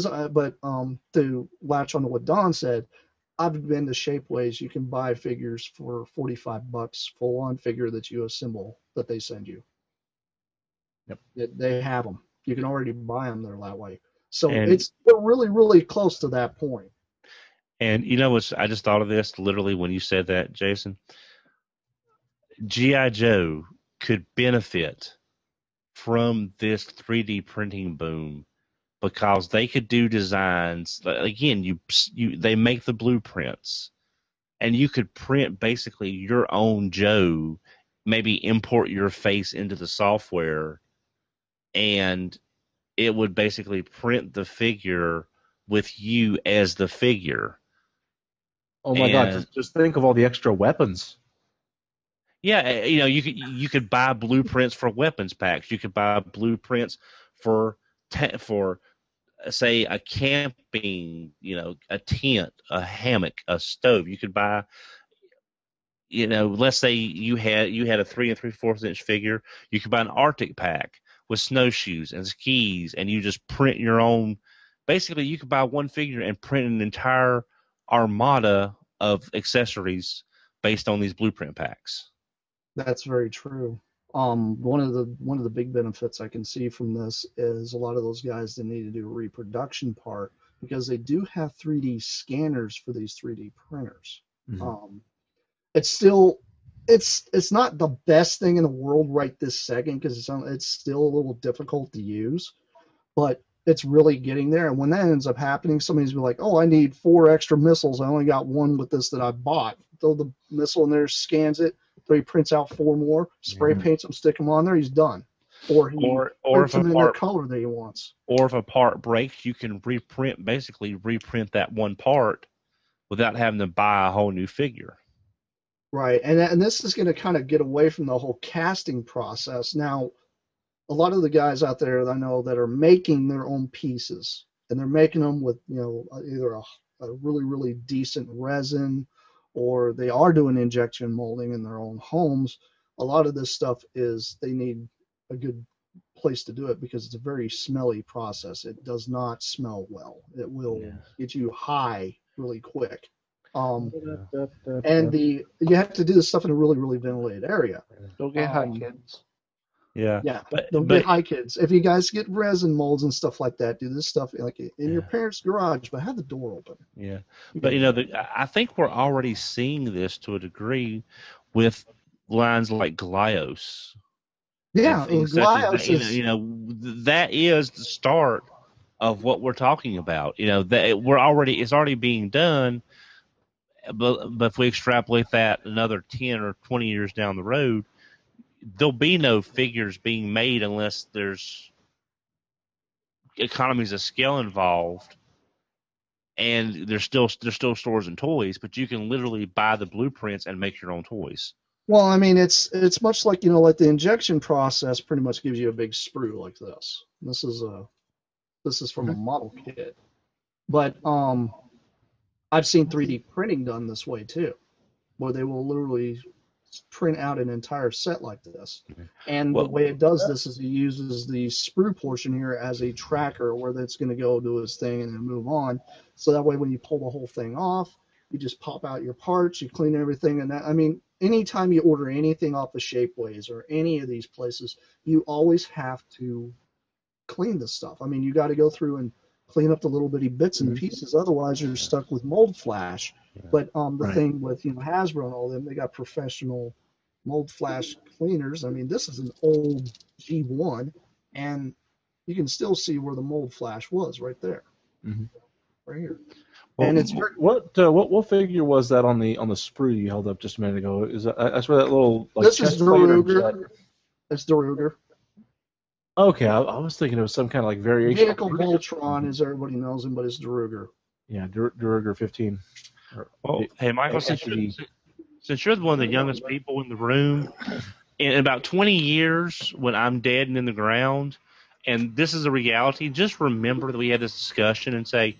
to latch on to what Don said, I've been to Shapeways. You can buy figures for $45, full on figure that you assemble that they send you. Yep. They have them. You can already buy them there that way. So And- we're really, really close to that point. And you know what? I just thought of this literally when you said that, Jason. G.I. Joe could benefit from this 3D printing boom because they could do designs. Again, they make the blueprints, and you could print basically your own Joe, maybe import your face into the software, and it would basically print the figure with you as the figure. Oh my God! Just think of all the extra weapons. Yeah, you could buy blueprints for weapons packs. You could buy blueprints for say a camping, a tent, a hammock, a stove. You could buy, let's say you had a 3 3/4 inch figure. You could buy an Arctic pack with snowshoes and skis, and you just print your own. Basically, you could buy one figure and print an entire armada of accessories based on these blueprint packs. That's very true. One of the big benefits I can see from this is a lot of those guys that need to do a reproduction part, because they do have 3D scanners for these 3D printers. Mm-hmm. It's not the best thing in the world right this second, because it's still a little difficult to use, but it's really getting there. And when that ends up happening, somebody's be like, oh, I need 4 extra missiles. I only got 1 with this that I bought. Throw the missile in there, scans it, so he prints out 4 more, spray paints them, stick them on there, he's done. Or he prints them in the color that he wants. Or if a part breaks, you can reprint that one part without having to buy a whole new figure. Right, and this is going to kind of get away from the whole casting process. Now, a lot of the guys out there that I know that are making their own pieces, and they're making them with either a really, really decent resin, or they are doing injection molding in their own homes. A lot of this stuff they need a good place to do it, because it's a very smelly process. It does not smell well. It will get you high really quick. And you have to do this stuff in a really, really ventilated area. Don't get high, kids. Yeah. Don't get high, kids. If you guys get resin molds and stuff like that, do this stuff like in your parents' garage, but have the door open. Yeah. But I think we're already seeing this to a degree with lines like Glios. Yeah, Glios is, that is the start of what we're talking about. It's already being done. But if we extrapolate that another 10 or 20 years down the road, there'll be no figures being made unless there's economies of scale involved, and there's still stores and toys, but you can literally buy the blueprints and make your own toys. Well, I mean, it's much like like the injection process pretty much gives you a big sprue like this. This is from a model kit, but I've seen 3D printing done this way too, where they will literally print out an entire set like this. And the way it does this is it uses the sprue portion here as a tracker, where that's going to go do its thing and then move on. So that way, when you pull the whole thing off, you just pop out your parts, you clean everything. And anytime you order anything off of Shapeways or any of these places, you always have to clean this stuff. I mean, you got to go through and clean up the little bitty bits and pieces. Otherwise, you're stuck with mold flash. But the thing with Hasbro and all them, they got professional mold flash cleaners. I mean, this is an old G1, and you can still see where the mold flash was right there, right here. Well, and it's what figure was that on the sprue you held up just a minute ago? I swear that little this is Daruger. That's Daruger. Okay, I was thinking it was some kind of variation. Vehicle Voltron, as everybody knows him, but it's Daruger. Yeah, Daruger 15. Well, hey, Michael, since you're one of the youngest people in the room, in about 20 years, when I'm dead and in the ground, and this is a reality, just remember that we had this discussion and say,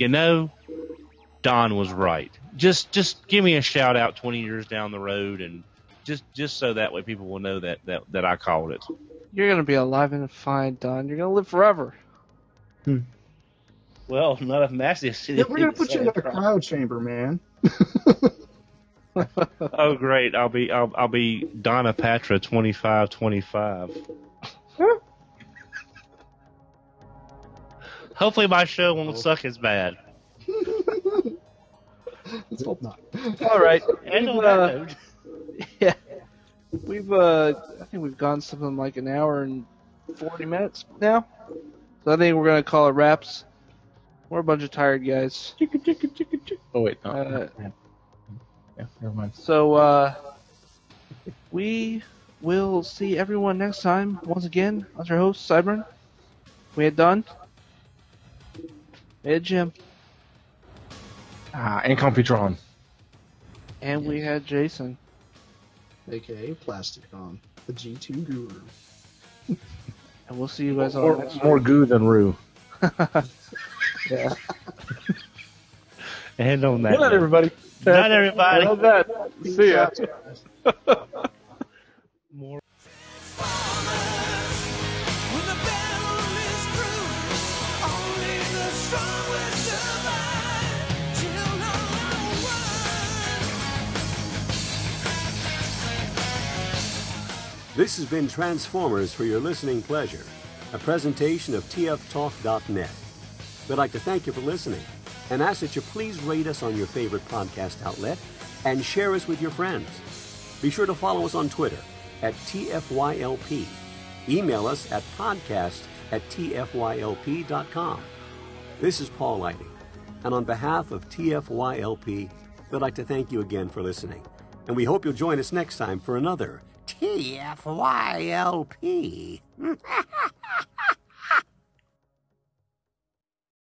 Don was right. Just give me a shout out 20 years down the road, and just so that way people will know that I called it. You're gonna be alive and fine, Don. You're gonna live forever. Well, not if Massey. Yeah, we're gonna put you in a cryo chamber, man. Oh, great! I'll be Donna Patra 2525. Hopefully, my show won't suck as bad. Let's hope not. All right. And on that note, Yeah. I think we've gone something like an hour and 40 minutes now. So I think we're going to call it wraps. We're a bunch of tired guys. Oh wait, no. Yeah, never mind. So we will see everyone next time. Once again, I was your host, Cyburn. We had Don. We had Jim. And Computron. And we had Jason. AKA Plasticon, the G2 guru. And we'll see you guys all next More goo than Roo. Yeah. and on that Good night, note, everybody. good night, everybody. Love that. See ya. More. When the battle is through, only the strong will survive. Till all one. This has been Transformers for your listening pleasure, a presentation of tftalk.net. We'd like to thank you for listening and ask that you please rate us on your favorite podcast outlet and share us with your friends. Be sure to follow us on Twitter at TFYLP. Email us at podcast@tfylp.com. This is Paul Lighting, and on behalf of TFYLP, we'd like to thank you again for listening, and we hope you'll join us next time for another TFYLP.